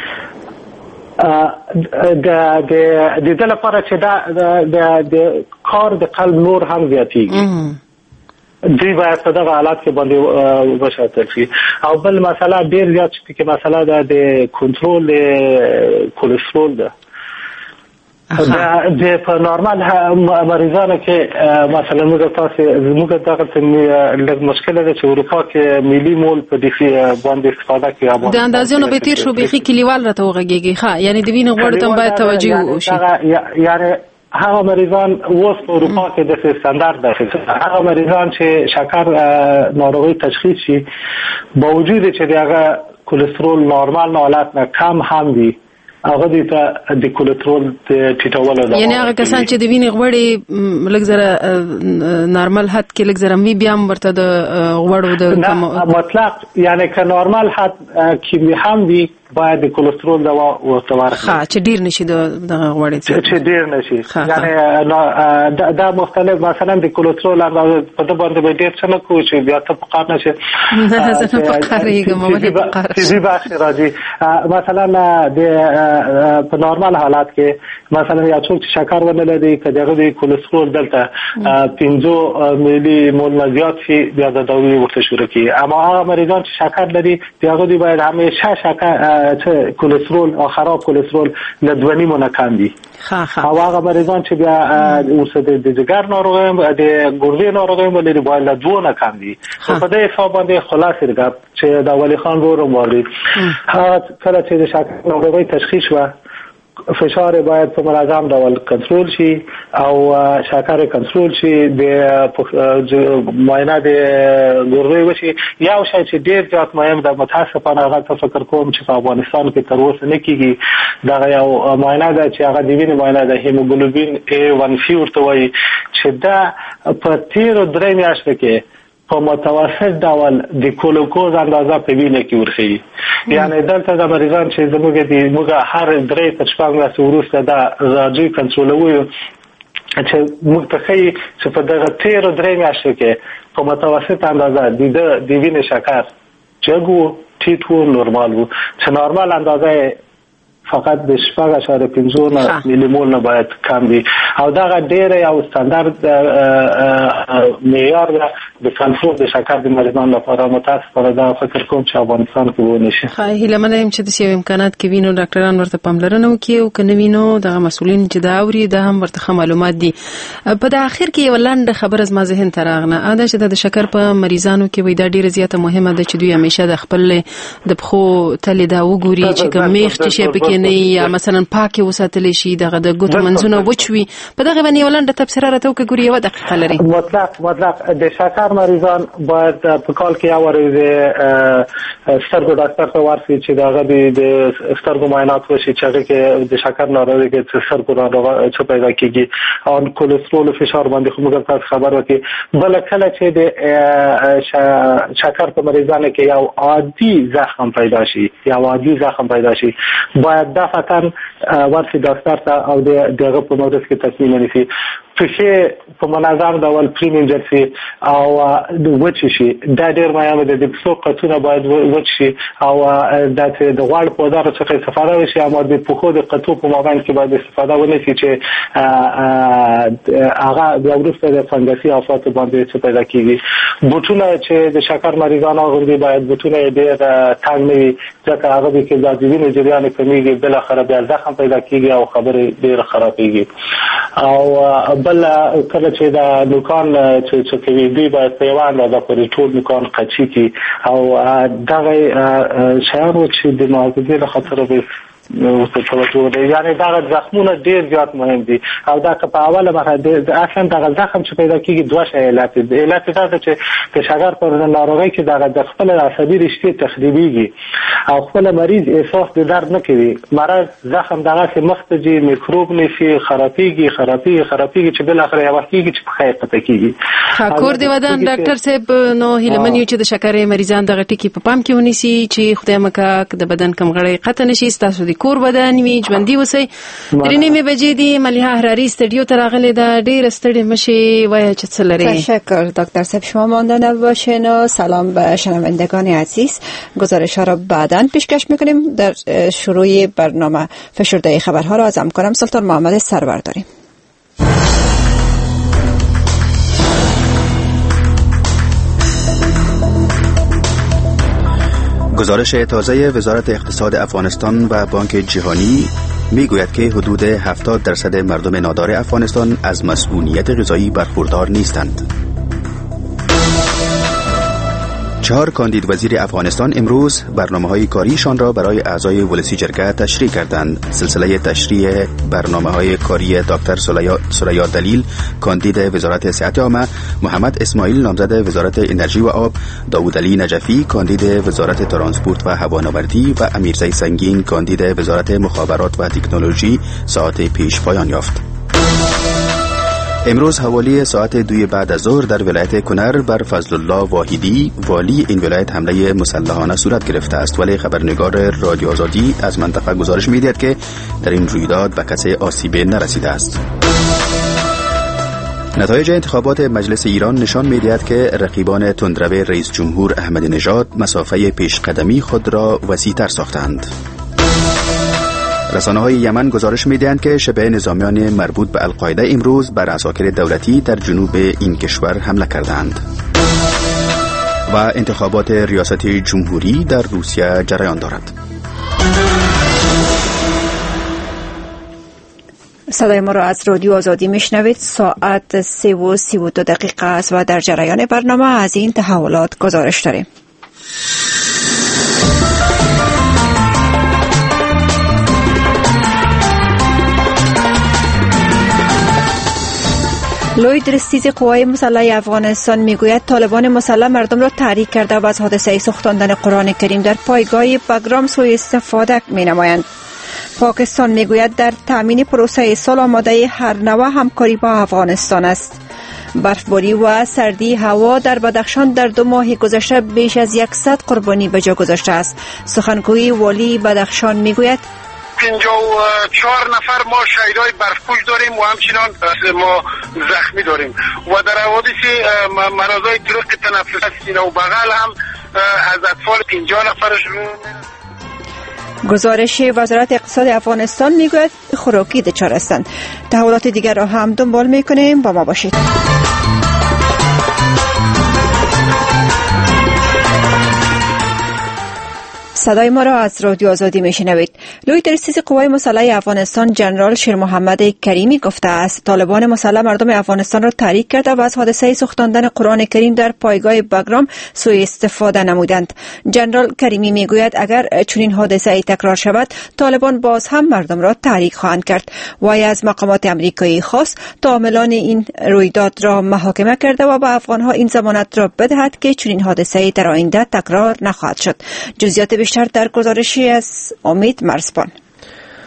د د د دې لپاره چې دا د د کار د قلب نور هم زیاتېږي، دوی باید په دغه حالات کې باندې وبساتل شي. او بل مسله ډېر زیات چې کې مسله ده د کنټرول کولېسترول ده. دا د په نارمال مریضانو کې مثلا موږ تاسو موږ دغه لږ مشکل ده چې اروپا کې ملي مول په دې باندې استفاده کوي. د اندازونو به تیر شو بيخي کلیوال راته وغږیږي. ښه یعنی د وینې غوړ ته باید توجه وشي. یعنی هغه مریضان اوس په اروپا کې د استاندارد ده، هغه مریضان چې شکر ناروغي تشخیص شي با وجود چې دغه کولېسترول نارمال حالت نه کم هم وي هغه د د کولېسترول ټیټولو ده. یعنی هغه کسان چې د وینې غوړې لږ زره نارمل حد کې لږ زره می بیا ورته د غوړو د مطلق یعنی که نارمل حد کې هم وي باید د کولېسترول دوا ورته ورکړي. ښه چې ډیر نشي د غوړې چې ډیر نشي، یعنی دا مختلف مثلا د کولېسترول اندازه په دې باندې به ډیر څه نه کوي چې بیا ته په قار نشي. نه زه نه په قار یېږم ولې په قار شي بخش راځي. مثلا د په نارمال حالات کې مثلا یا څوک چې شکر ونه لري که دغه د کولېسترول دلته پنځه میلي مول نه زیات شي بیا د داروي ورته شروع کیږي. اما هغه مریضان چې شکر لري دغه دی باید همیشه شکر چې کولېسترول او خراب کولېسترول له دوه نیمو نه کم وي. او هغه مریضان چې بیا ورسره د جګر ناروغي د ګردې ناروغي ولري باید له دوه نه کم وي. په دې حساب باندې خلاصې ده چې د ولی خان ورو موري هغه کله چې د شکر ناروغي تشخیص شو فشار باید په منظم ډول کنټرول شي او شکر کنټرول شي. د معاینه د ګردې وشي. یو شی چې ډېر زیات مهم ده متاسفانه هغه ته فکر کوم چې په افغانستان کې تر اوسه نه کیږي. دا یو معاینه ده چې هغه د وینې معاینه ده، هیموګلوبین اے ون سی ورته وایي، چې دا په تیرو درې میاشتو کې په متوسط ډول د ګلوکوز اندازه په وینه کې ورخي. یعنی دلته د مریضان چې زموږ د موږ هر درې تر شپږ میاشتې وروسته دا راځي کنټرولوي چې موږ ته ښیي چې په دغه تیرو درې میاشتو کې په متوسط اندازه د د وینې شکر جګ و، ټیټ و، نورمال و، چې نورمال اندازه فقط د شپږ اشاریه پنځه میلی مول نه باید کم وي. او دا ډېر یو ستاندارد معیار ده د کنټرول د شکر د مریضانو لپاره. متاسفانه دا فکر کوم چې افغانستان کې ونه شي. ښه هیله منه یم چې د سیو امکانات کې وینو ډاکټران ورته پاملرنه وکړي او که نه وینو دغه مسؤلین چې دا اوري دا هم ورته معلومات دي. په د اخر کې یو لنډه خبره زما ذهن ته راغله، دا چې د شکر په مریضانو کې وای دا ډیره زیاته مهمه ده چې دوی همیشه د خپل د پخو تلې دا وګوري چې کمیخ شي پکې نه یا مثلا پاکه وساتل شي، دغه د ګوتو منځونه وچوي. په دغه باندې ولنډه تفسیر راته وکړي یو دقیقه لري. مطلق مطلق د شکر مریضان باید په کال کې یو ورځ سترګو ډاکټر ته ورشي چې دغه د سترګو معاینات وشي چې هغه کې د شکر ناروغي کې سترګو ناروغي څه پیدا کیږي او کولېسترول او فشار باندې خو موږ تاسو خبر ورکړي. بل کله چې د شکر په مریضانو کې یو عادي زخم پیدا شي یا عادي زخم پیدا شي باید دفعتاً ورسی دکتر ته او دغه په مورد کې تصمیم نیسي چې په منظم ډول پریمینجر شي او د وچ شي دا ډېر مهمه ده د پسو قطونه باید وچ شي او د د غوړ په دغه څخه استفاده وشي اما د پخو د قطو په مابین کې باید استفاده ونه شي چې هغه د وروسته د فنګسي افات باندې څه پیدا کیږي بوټونه چې د شکر مریضانو غوندي باید بوټونه ډېر تنګ نه وي ځکه هغه د کې د وینې جریان کمیږي بل اخر بیا زخم پیدا کیږي او خبره ډېر خرابېږي او بل کله چې دا دکان چې چې کوي دی باید په یوه اندازه پورې ټول دکان قچي کی او دغه شیانو چې د محافظې له خطره به ورته توجه دی یعنی دا زخمونه ډیر زیات مهم دي او دا که په اوله مخه د اصلا دا زخم چې پیدا کیږي دوه شی علت دي علت دا چې د شکر پر ناروغي کې دا د خپل عصبي رشتې تخریبيږي او خپل مریض احساس د درد نه کوي مرض زخم دغه سي مختجي میکروب نشي خرابيږي خرابيږي خرابيږي چې بل اخر یو وخت کېږي چې په خیر پته کیږي کور دی ودان ډاکټر صاحب نو هیلمنیو چې د شکر مریضان دغه ټکی په پام کې ونیسي چې خدای مکه د بدن کم غړي قطع نشي تاسو د کور بدن وی ژوندۍ وسی درې نیمه بجې دی ملیحه حراری استودیو ته راغلی دا ډیر ستړي مشي وای چې څه لري. تشکر دکتر صاحب شما مانده نباشین و سلام به شنوندگان عزیز. گزارش ها را بعداً پیشکش میکنیم. در شروع برنامه فشرده خبرها را از همکارم سلطان محمد سرور داریم. گزارش تازه وزارت اقتصاد افغانستان و بانک جهانی میگوید که حدود هفتاد درصد مردم نادار افغانستان از مسئولیت غذایی برخوردار نیستند. چهار کاندید وزیر افغانستان امروز برنامه‌های کاریشان را برای اعضای ولسی جرگه تشریح کردند. سلسله تشریح برنامه‌های کاری دکتر سریا دلیل کاندید وزارت صحت عامه، محمد اسماعیل نامزد وزارت انرژی و آب، داوود علی نجفی کاندید وزارت ترانسپورت و هوانوردی و امیرزی سنگین کاندید وزارت مخابرات و تکنولوژی ساعت پیش پایان یافت. امروز حوالی ساعت دوی بعد از ظهر در ولایت کنر بر فضل الله واحدی والی این ولایت حمله مسلحانه صورت گرفته است، ولی خبرنگار رادیو آزادی از منطقه گزارش می‌دهد که در این رویداد به کسی آسیبی نرسیده است. نتایج انتخابات مجلس ایران نشان می‌دهد که رقیبان تندرو رئیس جمهور احمدی نژاد مسافه پیشقدمی خود را وسیع‌تر ساختند. رسانه‌های یمن گزارش می‌دهند که شبه نظامیان مربوط به القاعده امروز بر عساکر دولتی در جنوب این کشور حمله کردند. و انتخابات ریاست جمهوری در روسیه جریان دارد. صدای ما را از رادیو آزادی میشنوید. ساعت سه و سی و دو دقیقه است و در جریان برنامه از این تحولات گزارش داریم. لوی درستیز قوای مسلح افغانستان میگوید طالبان مسلح مردم را تحریک کرده و از حادثه سوختاندن قرآن کریم در پایگاه بگرام سوء استفاده می‌نمایند. پاکستان میگوید در تامین پروسه صلح آماده هر نوع همکاری با افغانستان است. برفباری و سردی هوا در بدخشان در دو ماه گذشته بیش از صد قربانی به جا گذاشته است. سخنگوی والی بدخشان میگوید پنجاه و چهار نفر ما شهیدای برفپوش داریم و همچنان ما زخمی داریم و در حوادث مرضای طرق تنفسی سینه و بغل هم از اطفال پنجاه نفرش. گزارش وزارت اقتصاد افغانستان میگوید خوراکی دچار هستند. تحولات دیگر را هم دنبال میکنیم، با ما باشید. صدای ما را از رادیو آزادی میشنوید. لوی درستیز قوای مسلح افغانستان جنرال شیر محمد کریمی گفته است طالبان مسلح مردم افغانستان را تحریک کرده و از حادثه سوختاندن قرآن کریم در پایگاه بگرام سوء استفاده نمودند. جنرال کریمی میگوید اگر چنین حادثه تکرار شود طالبان باز هم مردم را تحریک خواهند کرد. وی از مقامات آمریکایی خواست تا عاملان این رویداد را محاکمه کرده و به افغانها این ضمانت را بدهد که چنین حادثه در آینده تکرار نخواهد شد. جزئیات بیشتر در گزارشی از امید مرزبان.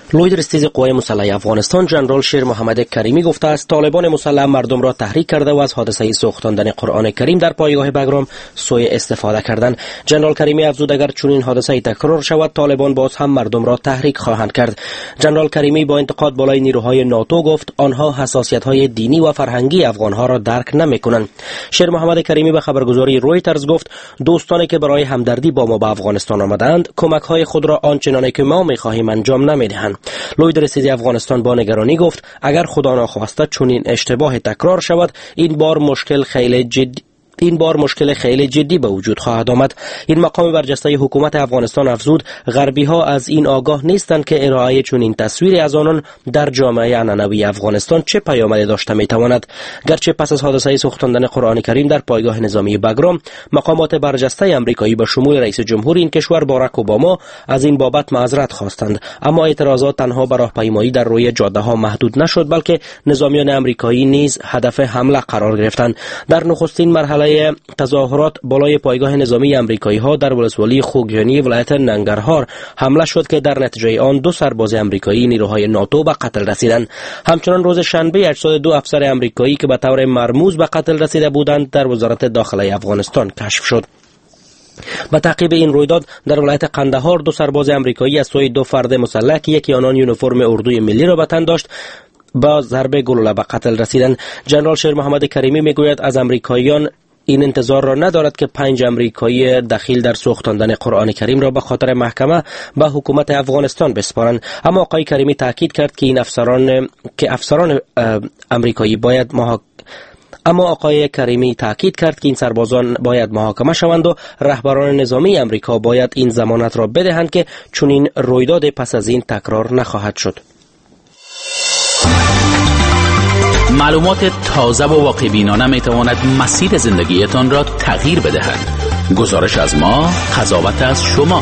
لوی رئیس قوای مسلح افغانستان جنرال شیر محمد کریمی گفته است طالبان مسلح مردم را تحریک کرده و از حادثه سوختاندن قرآن کریم در پایگاه بگرام سوء استفاده کردند. جنرال کریمی افزود اگر چنین حادثه تکرار شود طالبان باز هم مردم را تحریک خواهند کرد. جنرال کریمی با انتقاد بالای نیروهای ناتو گفت آنها حساسیت‌های دینی و فرهنگی افغان‌ها را درک نمی‌کنند. شیر محمد کریمی به خبرگزاری رویترز گفت دوستانی که برای همدردی با ما به افغانستان آمدند کمک‌های خود را آنچنانی که ما می‌خواهیم انجام نمی‌دهند. لوی رئیس افغانستان با نگرانی گفت اگر خدا ناخواسته چنین اشتباه تکرار شود این بار مشکل خیلی جدی این بار مشکل خیلی جدی به وجود خواهد آمد. این مقام برجسته حکومت افغانستان افزود غربی ها از این آگاه نیستند که ارائه چنین تصویری از آنان در جامعه عنعنوی افغانستان چه پیامدی داشته میتواند. گرچه پس از حادثه سوختاندن قرآن کریم در پایگاه نظامی بگرام مقامات برجسته امریکایی به شمول رئیس جمهور این کشور باراک اوباما از این بابت معذرت خواستند، اما اعتراضات تنها به راهپیمایی در روی جاده ها محدود نشد بلکه نظامیان امریکایی نیز هدف حمله قرار گرفتند. در نخستین مرحله تظاهرات بالای پایگاه نظامی امریکایی ها در ولسوالی خوگیانی ولایت ننگرهار حمله شد که در نتیجه آن دو سرباز امریکایی نیروهای ناتو به قتل رسیدند. همچنان روز شنبه اجساد دو افسر امریکایی که به طور مرموز به قتل رسیده بودند در وزارت داخله افغانستان کشف شد. با تعقیب این رویداد در ولایت قندهار دو سرباز امریکایی از سوی دو فرد مسلح که یکی آنان یونیفرم اردوی ملی را به تن داشت با ضربه گلوله به قتل رسیدند. جنرال شیر محمد کریمی میگوید از امریکاییان این انتظار را ندارد که پنج امریکایی دخیل در سوختاندن قرآن کریم را به خاطر محکمه به حکومت افغانستان بسپارند، اما آقای کریمی تاکید کرد که این افسران که افسران امریکایی باید محاکمه اما آقای کریمی تاکید کرد که این سربازان باید محاکمه شوند و رهبران نظامی امریکا باید این ضمانت را بدهند که چنین رویداد پس از این تکرار نخواهد شد. معلومات تازه و واقع بینانه می تواند مسیر زندگیتان را تغییر بدهد. گزارش از ما، قضاوت از شما.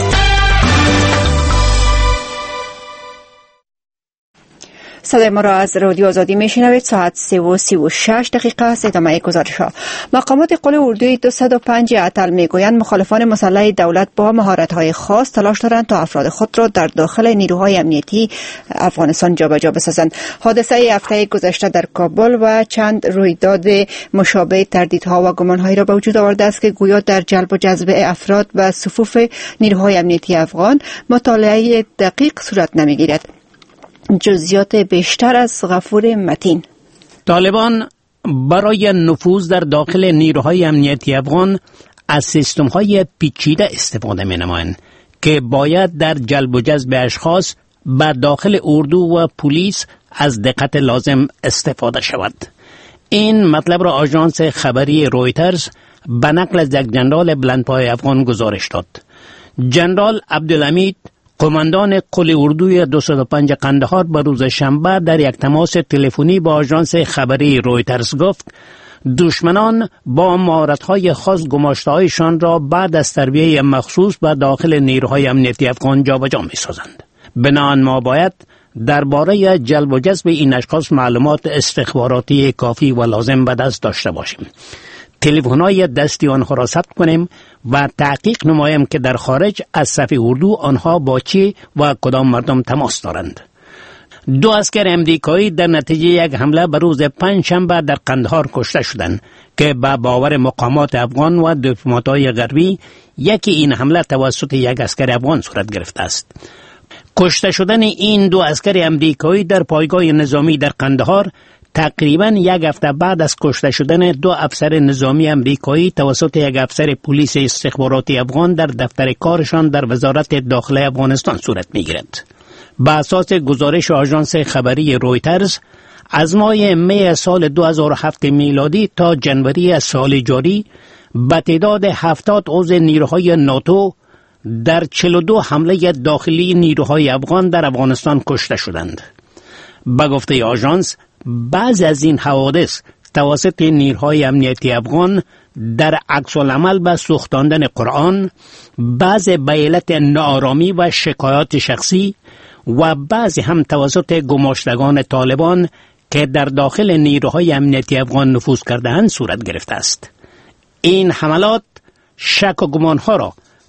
صدای ما را از رادیو آزادی میشنوید. ساعت سه و سی و شش دقیقه است. ادامه گزارش ها. مقامات قول اردوی دویست و پنج اتل میگویند مخالفان مسلح دولت با مهارت های خاص تلاش دارند تا افراد خود را در داخل نیروهای امنیتی افغانستان جابجا بسازند. حادثه هفته گذشته در کابل و چند رویداد مشابه تردیدها و گمانهایی را به وجود آورده است که گویا در جلب و جذب افراد و صفوف نیروهای امنیتی افغان مطالعه دقیق صورت نمیگیرد. جزئیات بیشتر از غفور متین. طالبان برای نفوذ در داخل نیروهای امنیتی افغان از سیستم‌های پیچیده استفاده می‌نمایند که باید در جلب و جذب اشخاص به داخل اردو و پلیس از دقت لازم استفاده شود. این مطلب را آژانس خبری رویترز به نقل از یک جنرال بلندپای افغان گزارش داد. جنرال عبدالحمید قماندان قل اردوی دویست و پنج قندهار به روز شنبه در یک تماس تلفنی با آژانس خبری رویترز گفت دشمنان با مهارت‌های خاص گماشته‌هایشان را بعد از تربیه مخصوص به داخل نیروهای امنیتی افغان جابجا می‌سازند. بنابراین ما باید درباره جلب و جذب این اشخاص معلومات استخباراتی کافی و لازم به دست داشته باشیم. تلفن‌های دستی آنها را ثبت کنیم و تحقیق نماییم که در خارج از صف اردو آنها با چه و کدام مردم تماس دارند. دو اسکر امریکایی در نتیجه یک حمله به روز پنج شنبه در قندهار کشته شدند که به باور مقامات افغان و دیپلمات‌های غربی یکی این حمله توسط یک اسکر افغان صورت گرفته است. کشته شدن این دو اسکر امریکایی در پایگاه نظامی در قندهار تقریباً یک هفته بعد از کشته شدن دو افسر نظامی امریکایی توسط یک افسر پلیس استخباراتی افغان در دفتر کارشان در وزارت داخله افغانستان صورت می‌گیرد. به اساس گزارش آژانس خبری رویترز از ماه می سال دو هزار و هفت میلادی تا جنوری سال جاری به تعداد هفتاد عضو نیروهای ناتو در چهل و دو حمله داخلی نیروهای افغان در افغانستان کشته شدند. به گفته آژانس بعضی از این حوادث توسط نیروهای امنیتی افغان در عکس العمل به سوختاندن قرآن، بعضی به علت ناآرامی و شکایات شخصی و بعضی هم توسط گماشتگان طالبان که در داخل نیروهای امنیتی افغان نفوذ کرده‌اند صورت گرفته است. این حملات شک و گمانها را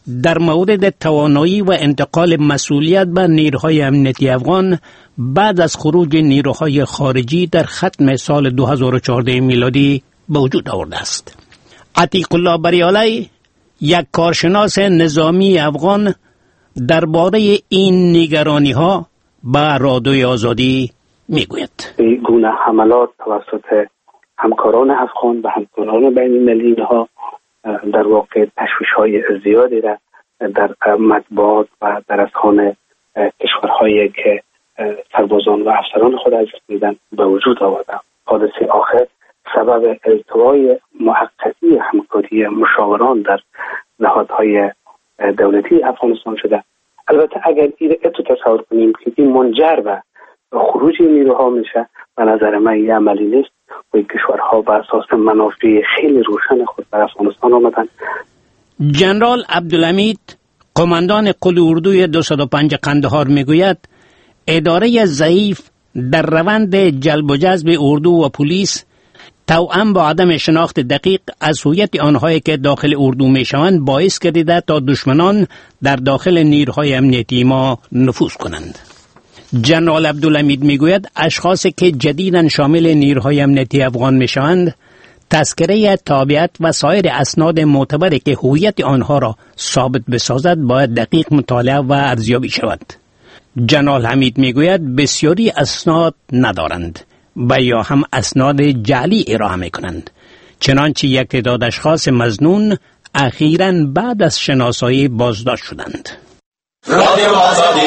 در مورد توانایی و انتقال مسئولیت به نیروهای امنیتی افغان بعد از خروج نیروهای خارجی در ختم سال دو هزار و چهارده میلادی به وجود آورده است. عتیق الله بریالی، یک کارشناس نظامی افغان، درباره این نگرانی ها به رادیوی آزادی میگوید. این گونه حملات توسط همکاران افغان و همکاران بین المللی ها در واقع تشویش های زیادی را در مطبوعات و در اذهان کشورهایی که سربازان و افسران خود از میدن به وجود آورده. حادثه آخر سبب التوای محققی همکاری مشاوران در نهادهای دولتی افغانستان شده. البته اگر این اتو تصور کنیم که این منجر به خروج نیروها میشه، به نظر من این عملی نیست و این کشورها به اساس منافع خیلی روشن خود در افغانستان آمدن. جنرال عبدالحمید، قماندان قل اردوی دویست و پنج قندهار میگوید اداره ضعیف در روند جلب و جذب اردو و پلیس توأم با عدم شناخت دقیق از هویت آنهایی که داخل اردو میشوند باعث گردیده تا دشمنان در داخل نیروهای امنیتی ما نفوذ کنند. جنرال عبدالحمید میگوید اشخاصی که جدیداً شامل نیروهای امنیتی افغان میشوند تذکره تابعیت و سایر اسناد معتبری که هویت آنها را ثابت بسازد باید دقیق مطالعه و ارزیابی شود. جنرال حمید میگوید بسیاری اسناد ندارند و یا هم اسناد جعلی ارائه میکنند، چنانچه یک تعداد اشخاص مظنون اخیراً بعد از شناسایی بازداشت شدند. رادیو آزادی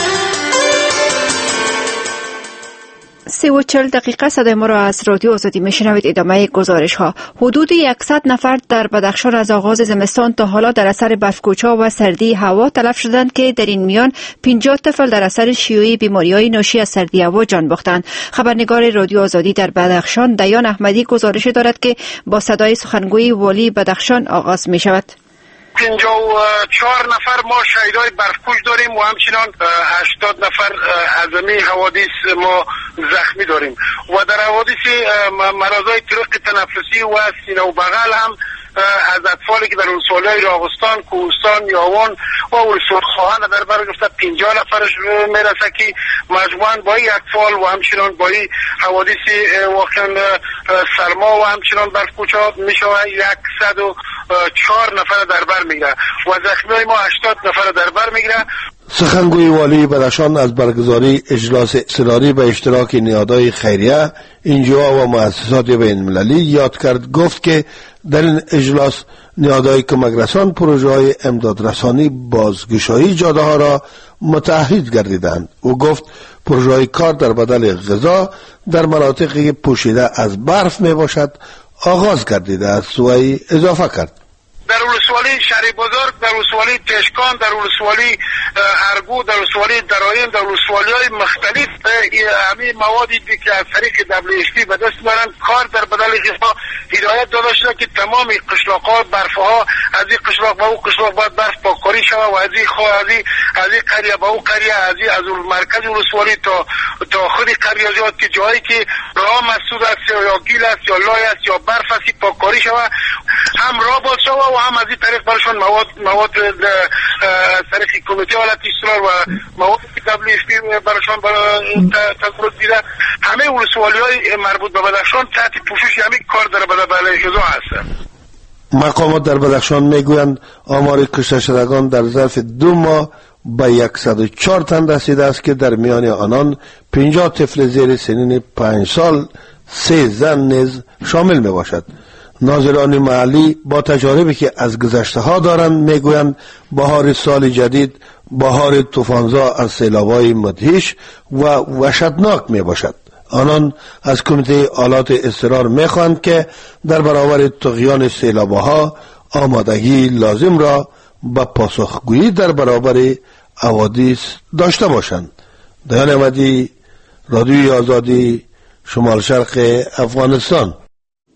سی و چل دقیقه صدای ما را از رادیو آزادی میشنوید. ادامه گزارش ها. حدود صد نفر در بدخشان از آغاز زمستان تا حالا در اثر برفکوچا و سردی هوا تلف شدند که در این میان پنجاه طفل در اثر شیوع بیماری‌های ناشی از سردی هوا جان باختند. خبرنگار رادیو آزادی در بدخشان دیان احمدی گزارش دارد که با صدای سخنگوی والی بدخشان آغاز می شود. پنجاه و چهار نفر ما شهیدای برفکوش داریم و همچنان هشتاد نفر از این حوادث ما زخمی داریم و در حوادث مرضای طرق تنفسی و سینه و بغل هم از اطفالی که در ولسوالی‌های راغستان، کوهستان، یاوان و ولسوالی خواهان در بر گرفته پنجاه نفرش میرسه که مجموعاً با این اطفال و همچنان با این حوادث واقعاً سرما و همچنان برفکوچا میشوه صد و چهار نفر در بر میگیره و زخمیای ما هشتاد نفر در بر میگیره. سخنگوی والی بدخشان از برگزاری اجلاس اضطراری به اشتراک نهادهای خیریه، انجیوها و مؤسسات بین المللی یاد کرد. گفت که در این اجلاس نهادهای کمک رسان پروژه های امداد رسانی بازگشایی جاده ها را متعهد گردیدند. او گفت پروژه های کار در بدل غذا در مناطقی پوشیده از برف می باشد آغاز گردیده است و اضافه کرد در ولسوالی شهر بزرگ، در ولسوالی تشکان، در ولسوالی ارگو، در ولسوالی درایم، در ولسوالی‌های مختلف همین موادی که از طریق دبلیو اچ پی به دست میارن کار در بدل غذا هدایت داده شده که تمام قشلاق‌ها برف‌ها از این قشلاق به اون قشلاق باید برف پاککاری شود و از این از این از این قریه به اون قریه، از این از مرکز ولسوالی تا تا خود قریه‌جات که جایی که راه مسدود است یا گیل است یا لای است یا برف است پاککاری شود، هم راه باز شود و هم از این طریق برشان مواد مواد از طریق کمیته حالت اصرار و مواد دبلیو اچ پی برشان تصرف دیده. همه ولسوالی‌های مربوط به بدخشان تحت پوشش همین کار در بدل غذا هستند. مقامات در بدخشان میگویند آمار کشته شدگان در ظرف دو ماه به صد و چهار تن رسیده است که در میان آنان پنجاه طفل زیر سنین پنج سال، سه زن نیز شامل می باشد. ناظران محلی با تجاربی که از گذشته ها دارند میگویند بهار سال جدید بهار طوفانزا از سیلاب‌های مدهش و وحشتناک می باشد. آنان از کمیته آلات اضطرار میخواهند که در برابر طغیان سیلاب‌ها آمادگی لازم را به پاسخگویی در برابر حوادث داشته باشند. دیان احمدی، رادیوی آزادی، شمال شرق افغانستان.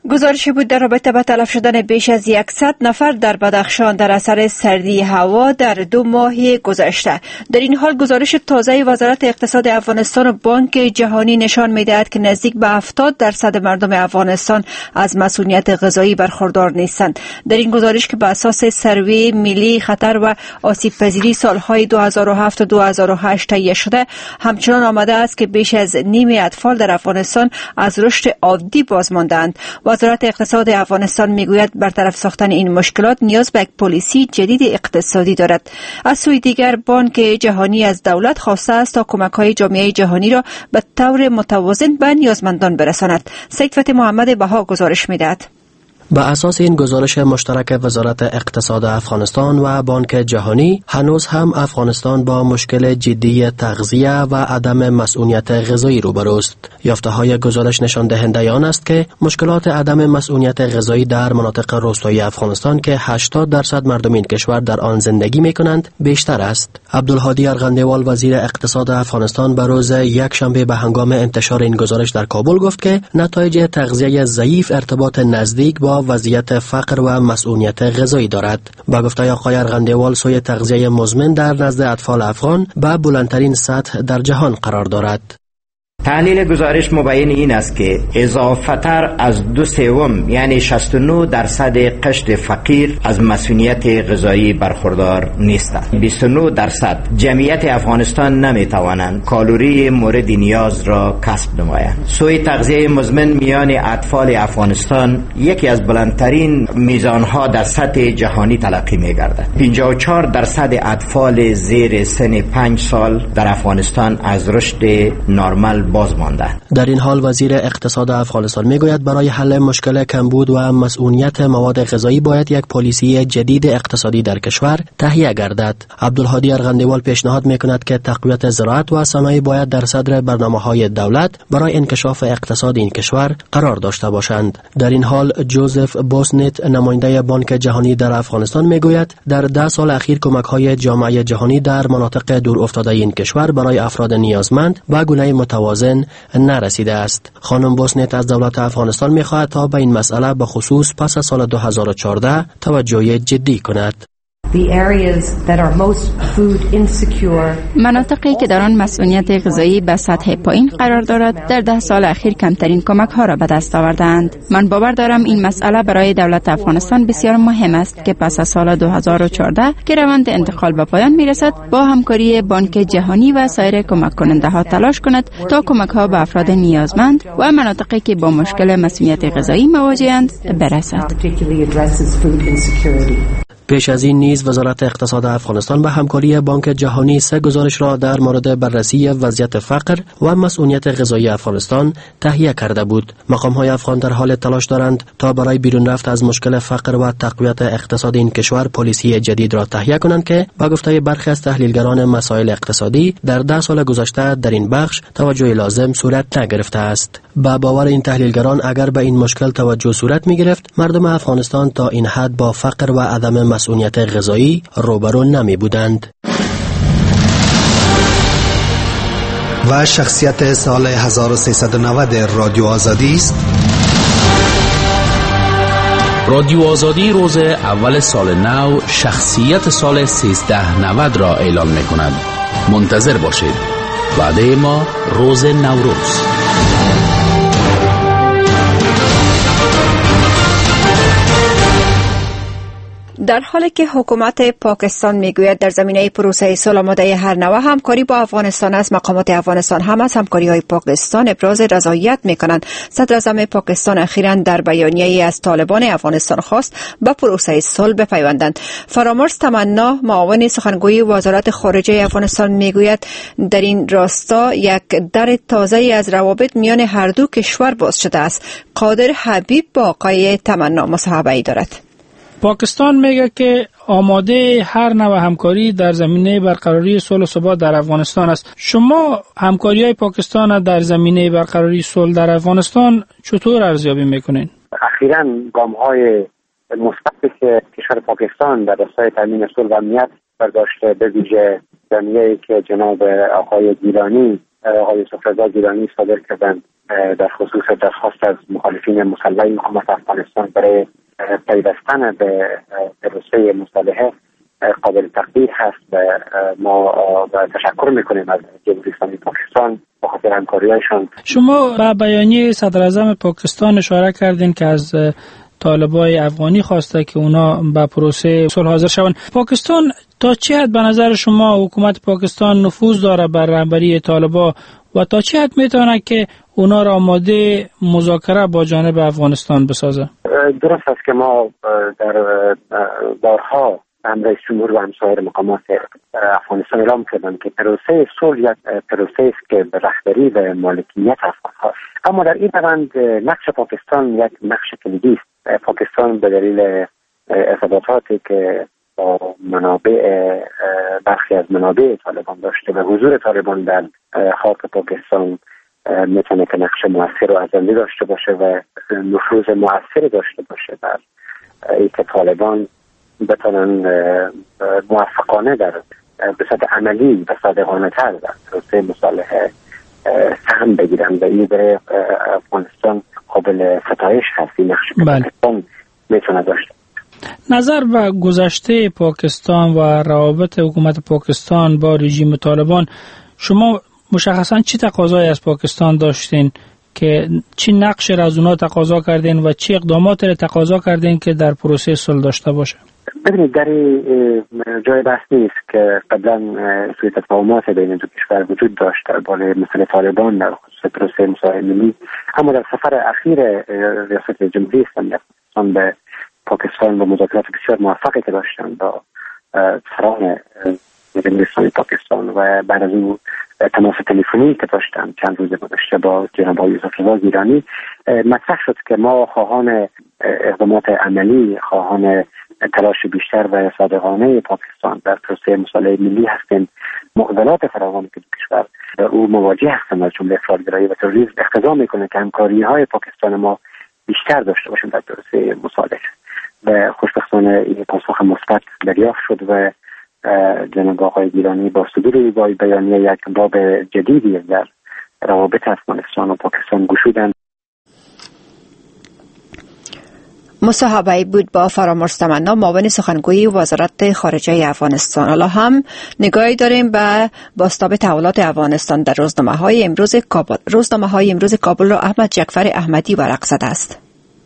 گزارشی بود در رابطه با تلف شدن بیش از صد نفر در بدخشان در اثر سردی هوا در دو ماه گذشته. در این حال گزارش تازه وزارت اقتصاد افغانستان و بانک جهانی نشان می‌دهد که نزدیک به هفتاد درصد مردم افغانستان از مسئولیت غذایی برخوردار نیستند. در این گزارش که بر اساس سروی ملی خطر و آسیب پذیری سالهای دو هزار و هفت و دو هزار و هشت تهیه شده، همچنان آمده است که بیش از نیم اطفال در افغانستان از رشد عادی باز ماندند. وزارت اقتصاد افغانستان میگوید برطرف ساختن این مشکلات نیاز به یک پلیسی جدید اقتصادی دارد. از سوی دیگر بانک جهانی از دولت خواسته است تا کمک‌های جامعه جهانی را به طور متوازن به نیازمندان برساند. سید فتح محمد بها گزارش می‌دهد. بر اساس این گزارش مشترک وزارت اقتصاد افغانستان و بانک جهانی، هنوز هم افغانستان با مشکل جدی تغذیه و عدم مسئولیت غذایی روبروست. یافته‌های گزارش نشان دهنده آن است که مشکلات عدم مسئولیت غذایی در مناطق روستایی افغانستان که هشتاد درصد مردم این کشور در آن زندگی می‌کنند بیشتر است. عبدالهادی ارغندوال وزیر اقتصاد افغانستان به روز یک شنبه به هنگام انتشار این گزارش در کابل گفت که نتایج تغذیه ضعیف ارتباط نزدیک با وضعیت فقر و مسئولیت غذایی دارد. با گفته آقای ارغندوال، سوی تغذیه مزمن در نزد اطفال افغان به بلندترین سطح در جهان قرار دارد. تحلیل گزارش مبین این است که اضافتر از دو سوم یعنی شصت و نه درصد قشر فقیر از مسئولیت غذایی برخوردار نیستند. بیست و نه درصد جمعیت افغانستان نمیتوانند کالری مورد نیاز را کسب نمایند. سوی تغذیه مزمن میان اطفال افغانستان یکی از بلندترین میزانها در سطح جهانی تلقی میگردد. پنجاه و چهار درصد اطفال زیر سن پنج سال در افغانستان از رشد نرمال باز مانده. در این حال وزیر اقتصاد افغانستان میگوید برای حل مشکل کمبود و مسئولیت مواد غذایی باید یک پالیسی جدید اقتصادی در کشور تهیه گردد. عبدالهادی ارغندوال پیشنهاد میکند که تقویت زراعت و صنایع باید در صدر برنامه‌های دولت برای انکشاف اقتصاد این کشور قرار داشته باشند. در این حال جوزف بوسنت نماینده بانک جهانی در افغانستان میگوید در ده سال اخیر کمک‌های جامعه جهانی در مناطق دور افتاده این کشور برای افراد نیازمند و گونه متوازن نرسیده است. خانم بوسنت از دولت افغانستان می‌خواهد تا به این مسئله به خصوص پس از سال دو هزار و چهارده توجه جدی کند. مناطقی که در آن مسئولیت غذایی به سطح پایین قرار دارد در ده سال اخیر کمترین کمک ها را به دست آوردند. من باور دارم این مسئله برای دولت افغانستان بسیار مهم است که پس از سال دو هزار و چهارده که روند انتقال به پایان میرسد با همکاری بانک جهانی و سایر کمک کننده ها تلاش کند تا کمک ها به افراد نیازمند و مناطقی که با مشکل مسئولیت غذایی مواجه‌اند برسد. پیش از این نیز وزارت اقتصاد افغانستان به همکاری بانک جهانی سه گزارش را در مورد بررسی وضعیت فقر و مسئولیت غذایی افغانستان تهیه کرده بود. مقام‌های افغان در حال تلاش دارند تا برای بیرون رفت از مشکل فقر و تقویت اقتصاد این کشور پالیسی جدید را تهیه کنند که با گفته برخی از تحلیلگران مسائل اقتصادی در ده سال گذشته در این بخش توجه لازم صورت نگرفته است. با باور این تحلیلگران اگر به این مشکل توجه صورت می‌گرفت، مردم افغانستان تا این حد با فقر و عدم مسئولیت غذایی روبرو نمی بودند. و شخصیت سال هزار و سیصد و نود رادیو آزادی است. رادیو آزادی روز اول سال نو شخصیت سال سیزده نود را اعلان می کند. منتظر باشید. وعده ما روز نوروز. در حالی که حکومت پاکستان میگوید در زمینه پروسه صلح آماده هر نوع همکاری با افغانستان است، مقامات افغانستان هم از همکاری های پاکستان ابراز رضایت میکنند. صدر اعظم پاکستان اخیراً در بیانیه‌ای از طالبان افغانستان خواست به پروسه صلح بپیوندند. فرامرز تمنا، معاون سخنگوی وزارت خارجه افغانستان، میگوید در این راستا یک در تازه از روابط میان هر دو کشور باز شده است. قادر حبیب با آقای تمنا مصاحبه‌ای دارد. پاکستان میگه که آماده هر نوع همکاری در زمینه برقراری صلح و ثبات در افغانستان است. شما همکاری های پاکستان در زمینه برقراری صلح در افغانستان چطور ارزیابی میکنین؟ اخیراً گام های مثبتی که کشور پاکستان در راستای تامین صلح و امنیت برداشته، به ویژه جمعیتی که جناب آقای گیلانی آقای یوسف رضا گیلانی صادر کردند در خصوص درخواست از مخالفین مسلح حکومت افغانستان برای پیوستن به پروسه مصالحه قابل تقدیر هست و ما تشکر میکنیم از جمهوری اسلامی پاکستان به خاطر همکاری‌هایشان. شما به بیانیه صدر اعظم پاکستان اشاره کردین که از طالبای افغانی خواسته که اونا به پروسه صلح حاضر شوند. پاکستان تا چه حد به نظر شما حکومت پاکستان نفوذ داره بر رهبری طالبا و تا چه حد میتونه که اونا را آماده مذاکره با جانب افغانستان بسازه؟ درست است که ما در بارها هم رئیس جمهور و هم سایر مقامات افغانستان اعلام کردند که پروسه صلح یک پروسه است که به رهبری و مالکیت افغان هاست، اما در این روند نقش پاکستان یک نقش کلیدی است. پاکستان به دلیل ارتباطاتی که با منابع برخی از منابع طالبان داشته و حضور طالبان در خاک پاکستان میتونه که نقش موثر و ازنده داشته باشه و نفوذ موثر داشته باشه در اینکه طالبان بتونن موفقانه در به صورت عملی و صادقانه تر در پروسه مصالحه سهم بگیرن و این برای افغانستان قابل ستایش هست. این نقش پاکستان میتونه داشته. نظر به گذشته پاکستان و روابط حکومت پاکستان با رژیم طالبان، شما مشخصا چی تقاضایی از پاکستان داشتین که چی نقش را از اونا تقاضا کردین و چی اقدامات را تقاضا کردین که در پروسه صلح داشته باشه؟ ببینید در جای بحث نیست که قبلا سوی تفاهمات بین دو کشور وجود داشت درباره مسئله طالبان در خصوص پروسه مصالحه ملی، اما در سفر اخیر ریاست جمهوری اسلامی افغانستان به پاکستان با مذاکرات بسیار موفقی که داشتن با سران جمهوری اسلامی پاکستان و بعد از اون تماس تلفنی که داشتن چند روز گذشته با جناب آقای یوسف رضا گیلانی مطرح شد که ما خواهان اقدامات عملی، خواهان تلاش بیشتر و صادقانه پاکستان در پروسه مصالحه ملی هستیم. معضلات فراوانی که کشور او مواجه هستند از جمله افراط‌گرایی و تروریسم اقتضا میکنه که همکاری‌های پاکستان ما بیشتر داشته باشیم در پروسه مصالحه و خوشبختانه این پاسخ مثبت دریافت شد و جناب آقای گیلانی با صدور با بیانیه یک باب جدیدی در روابط افغانستان و پاکستان گشودند. مصاحبه بود با فرامرز تمنا، معاون سخنگوی وزارت خارجه افغانستان. حالا هم نگاهی داریم به بازتاب تحولات افغانستان در روزنامه‌های امروز کابل. روزنامه‌های امروز کابل را احمد جعفر احمدی ورق زده است.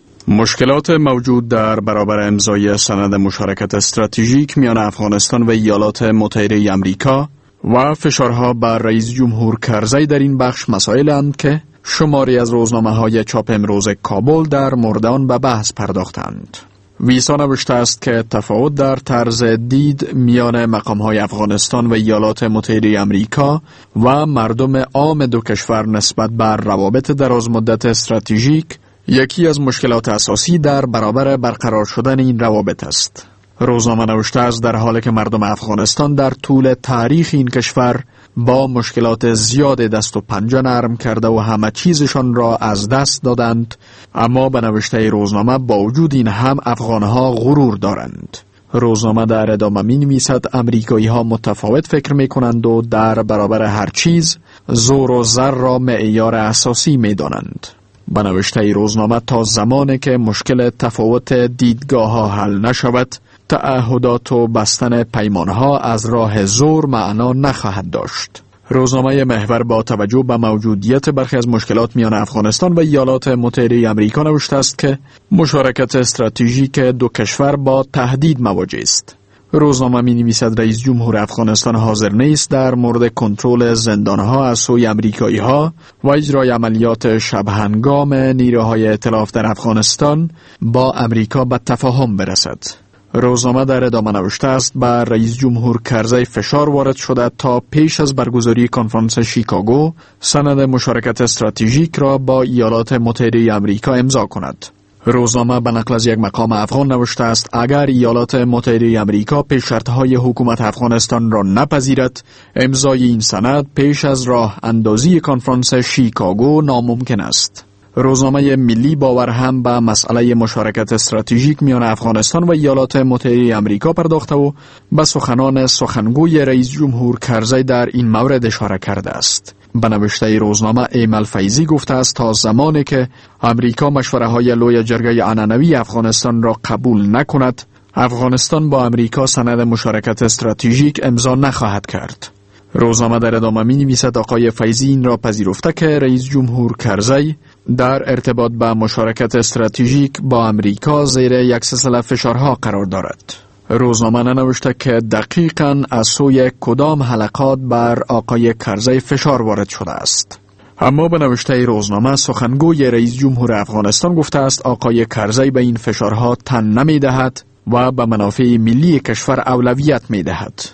مشکلات موجود در برابر امضای سند مشارکت استراتژیک میان افغانستان و ایالات متحده آمریکا و فشارها بر رئیس جمهور کرزی در این بخش مسائلند که شماری از روزنامه‌های چاپ امروز کابل در مورد آن به بحث پرداختند. ویسا نوشته است که تفاوت در طرز دید میان مقام‌های افغانستان و ایالات متحده آمریکا و مردم عام دو کشور نسبت بر روابط درازمدت استراتژیک یکی از مشکلات اساسی در برابر برقرار شدن این روابط است. روزنامه نوشته است در حالی که مردم افغانستان در طول تاریخ این کشور با مشکلات زیاد دست و پنجه نرم کرده و همه چیزشان را از دست دادند، اما به نوشته روزنامه با وجود این هم افغانها غرور دارند. روزنامه در ادامه می نویسد امریکایی ها متفاوت فکر می کنند و در برابر هر چیز زور و زر را معیار اساسی می دانند. به نوشته روزنامه تا زمانی که مشکل تفاوت دیدگاه ها حل نشود، تعهدات و بستن پیمانها از راه زور معنا نخواهد داشت. روزنامه محور با توجه به موجودیت برخی از مشکلات میان افغانستان و ایالات متحده آمریکا نوشته است که مشارکت استراتژیک دو کشور با تهدید مواجه است. روزنامه می نویسد رئیس جمهور افغانستان حاضر نیست در مورد کنترل زندانها از سوی امریکایی ها و اجرای عملیات شبهنگام نیروهای ائتلاف در افغانستان با امریکا به تفاهم برسد. روزنامه در ادامه نوشته است بر رئیس جمهور کرزی فشار وارد شده تا پیش از برگزاری کنفرانس شیکاگو سند مشارکت استراتژیک را با ایالات متحده آمریکا امضا کند. روزنامه به نقل از یک مقام افغان نوشته است اگر ایالات متحده آمریکا پیش شرطهای حکومت افغانستان را نپذیرد، امضای این سند پیش از راه اندازی کنفرانس شیکاگو ناممکن است. روزنامه ملی باور هم به مسئله مشارکت استراتژیک میان افغانستان و ایالات متحده آمریکا پرداخته و به سخنان سخنگوی رئیس جمهور کرزی در این مورد اشاره کرده است. به نوشته روزنامه ایمل فیضی گفته است تا زمانی که امریکا مشوره های لوی جرگه عنعنوی افغانستان را قبول نکند، افغانستان با امریکا سند مشارکت استراتژیک امضا نخواهد کرد. روزنامه در ادامه می نویسد آقای فیضی این را پذیرفته که رئیس جمهور کرزی در ارتباط به مشارکت استراتژیک با امریکا زیر یک سلسله فشارها قرار دارد. روزنامه ننوشته که دقیقاً از سوی کدام حلقات بر آقای کرزی فشار وارد شده است. اما به نوشته روزنامه سخنگوی رئیس جمهور افغانستان گفته است آقای کرزی به این فشارها تن نمی دهد و به منافع ملی کشور اولویت می دهد.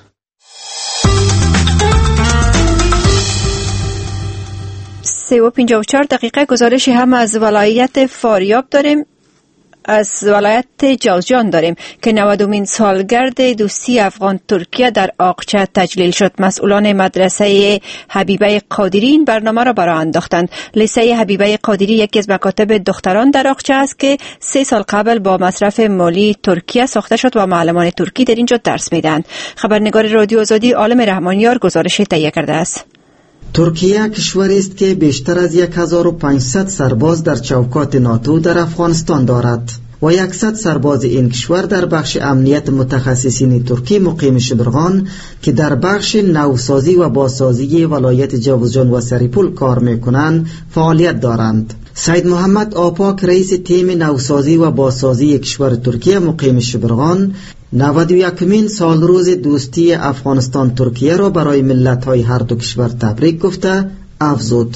سه و پنجاه و چهار دقیقه گزارشی هم از ولایت فاریاب داریم، از ولایت جوزجان داریم که نودمین سالگرد دوستی افغان ترکیه در آقچه تجلیل شد. مسئولان مدرسه حبیبه قادری این برنامه را برای انداختند. لیسه حبیبه قادری یکی از مکاتب دختران در آقچه است که سه سال قبل با مصرف مالی ترکیه ساخته شد و معلمان ترکی در اینجا درس میدهند. خبرنگار رادیو آزادی عالم رحمانیار گزارش تهیه کرده است. ترکیه کشوری است که بیشتر از یک هزار و پانصد سرباز در چوکات ناتو در افغانستان دارد و یکصد سرباز این کشور در بخش امنیت متخصصین ترکی مقیم شبرغان که در بخش نوسازی و بازسازی ولایت جوزجان و سریپول کار میکنند فعالیت دارند. سید محمد آپاک رئیس تیم نوسازی و بازسازی کشور ترکیه مقیم شبرغان نود و یکمین سال روز دوستی افغانستان ترکیه را برای ملت‌های هر دو کشور تبریک گفته افزود.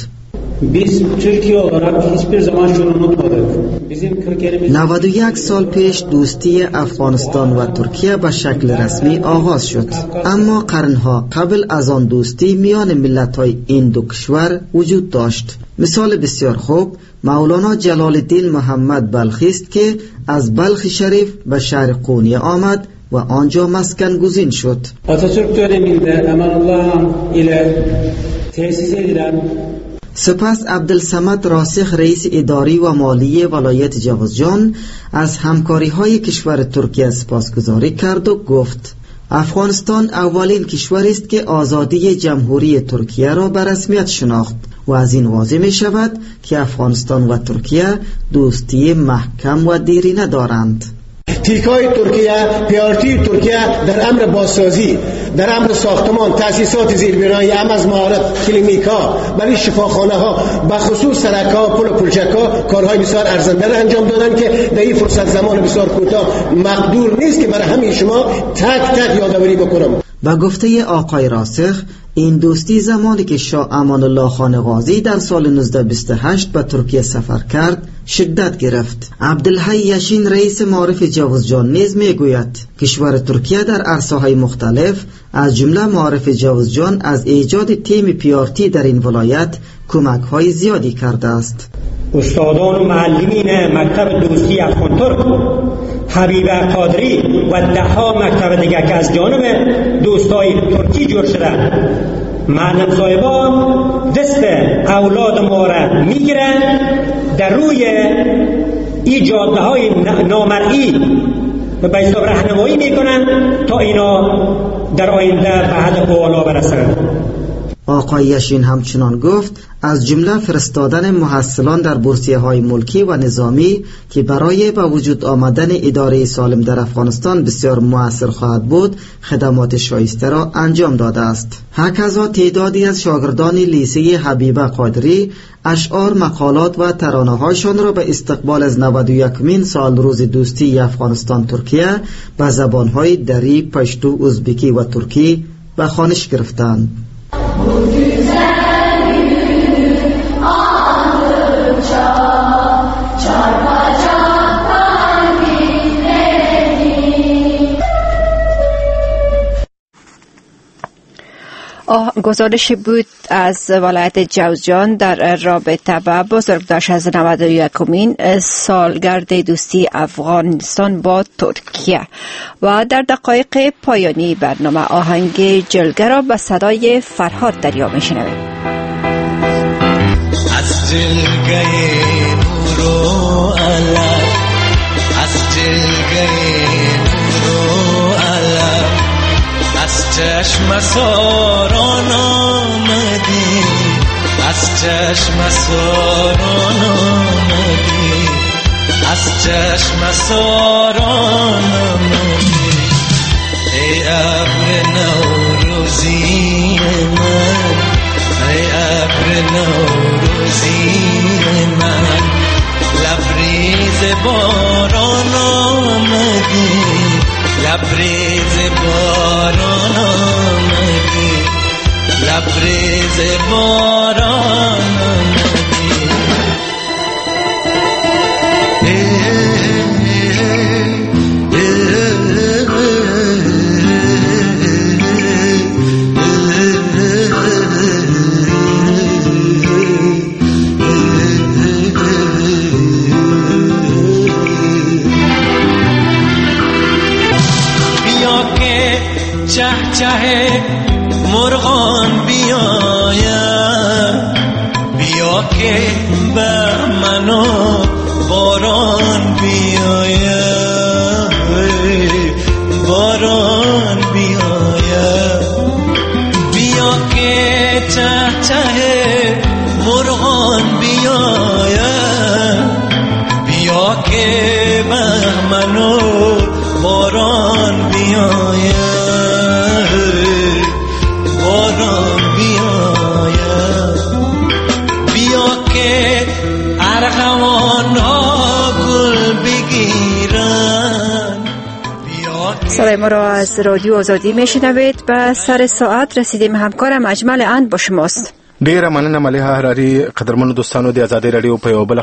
نود و یک سال پیش دوستی افغانستان و ترکیه به شکل رسمی آغاز شد، اما قرنها قبل از آن دوستی میان ملت‌های این دو کشور وجود داشت. مثال بسیار خوب مولانا جلال الدین محمد بلخی است که از بلخ شریف به شهر قونیه آمد و آنجا مسکن گزین شد. آتاتürk döneminde امان الله هم ile tesis edilen سپس عبدالصمد راسخ رئیس اداری و مالی ولایت جوزجان از همکاری های کشور ترکیه سپاسگزاری کرد و گفت افغانستان اولین کشوری است که آزادی جمهوری ترکیه را به رسمیت شناخت و از این واضح می شود که افغانستان و ترکیه دوستی محکم و دیرینه دارند. تیکای ترکیه، پیارتی ترکیه در امر بازسازی، در امر ساختمان، تاسیسات زیربنایی، هم از مهارت کلینیکا برای شفاخانه ها، به خصوص سرک‌ها، پل و پلچک‌ها کارهای بسیار ارزنده را انجام دادن که در این فرصت زمان بسیار کوتاه مقدور نیست که برای همه شما تک تک یادآوری بکنم. با گفته آقای راسخ این دوستی زمانی که شاه امان الله خان غازی در سال نوزده بیست و هشت به ترکیه سفر کرد شدت گرفت. عبدالحی یشین رئیس معارف جوزجان نیز میگوید کشور ترکیه در عرصه‌های مختلف از جمله معارف جوزجان از ایجاد تیم پیارتی در این ولایت کمک‌های زیادی کرده است. استادان و معلمین مکتب دوستی افغان ترک حبیبه قادری و ده ها مکتب دیگر که از جانب دوستای ترکی جور شده معلم صاحبان دست اولاد ما را میگیرن در روی این جاده های نامرئی و به حساب راهنمایی میکنن تا اینا در آینده به هدف و بالا برسند. آقای یشین همچنان گفت از جمله فرستادن محصلان در بورسیه های ملکی و نظامی که برای به وجود آمدن اداره سالم در افغانستان بسیار مؤثر خواهد بود خدمات شایسته را انجام داده است. هکذا تعدادی از شاگردان لیسه حبیبه قادری اشعار، مقالات و ترانه‌هایشان را به استقبال از نود و یکمین سال روز دوستی افغانستان ترکیه به زبان‌های دری، پشتو، ازبکی و ترکی به خوانش گرفتند. گزارش بود از ولایت جوزجان در رابطه با بزرگداشت از نود و یکمین سالگرد دوستی افغانستان با ترکیه. و در دقایق پایانی برنامه آهنگ جلگه را به صدای فرهاد دریا میشنویم. از جلگه نور و علم، از جلگه نور و علم، از چشم ساران آمدی از چشم ساران آمدی، از چشم ساران آمدی. ای ابر نوروزی من، ای ابر نوروزی من، لبریز باران آمدی، لبریز باران آمدی، لبریز باران آمدی. چه چه مرغان بیایم، بیا که به منو باران بیایم، باران بیایم. بیا که چه چه مرغان بیایم، بیا که به منو باران بیایم، باران بیایم. بیا که ارغوان ها گل بگیرن. صدای ما را از رادیو آزادی میشنوید. به سر ساعت رسیدیم. همکارم اجمل اند با شماست. ډیره مننه ملیحه حراری. قدرمنو دوستانو د آزادۍ رادیو په یو بل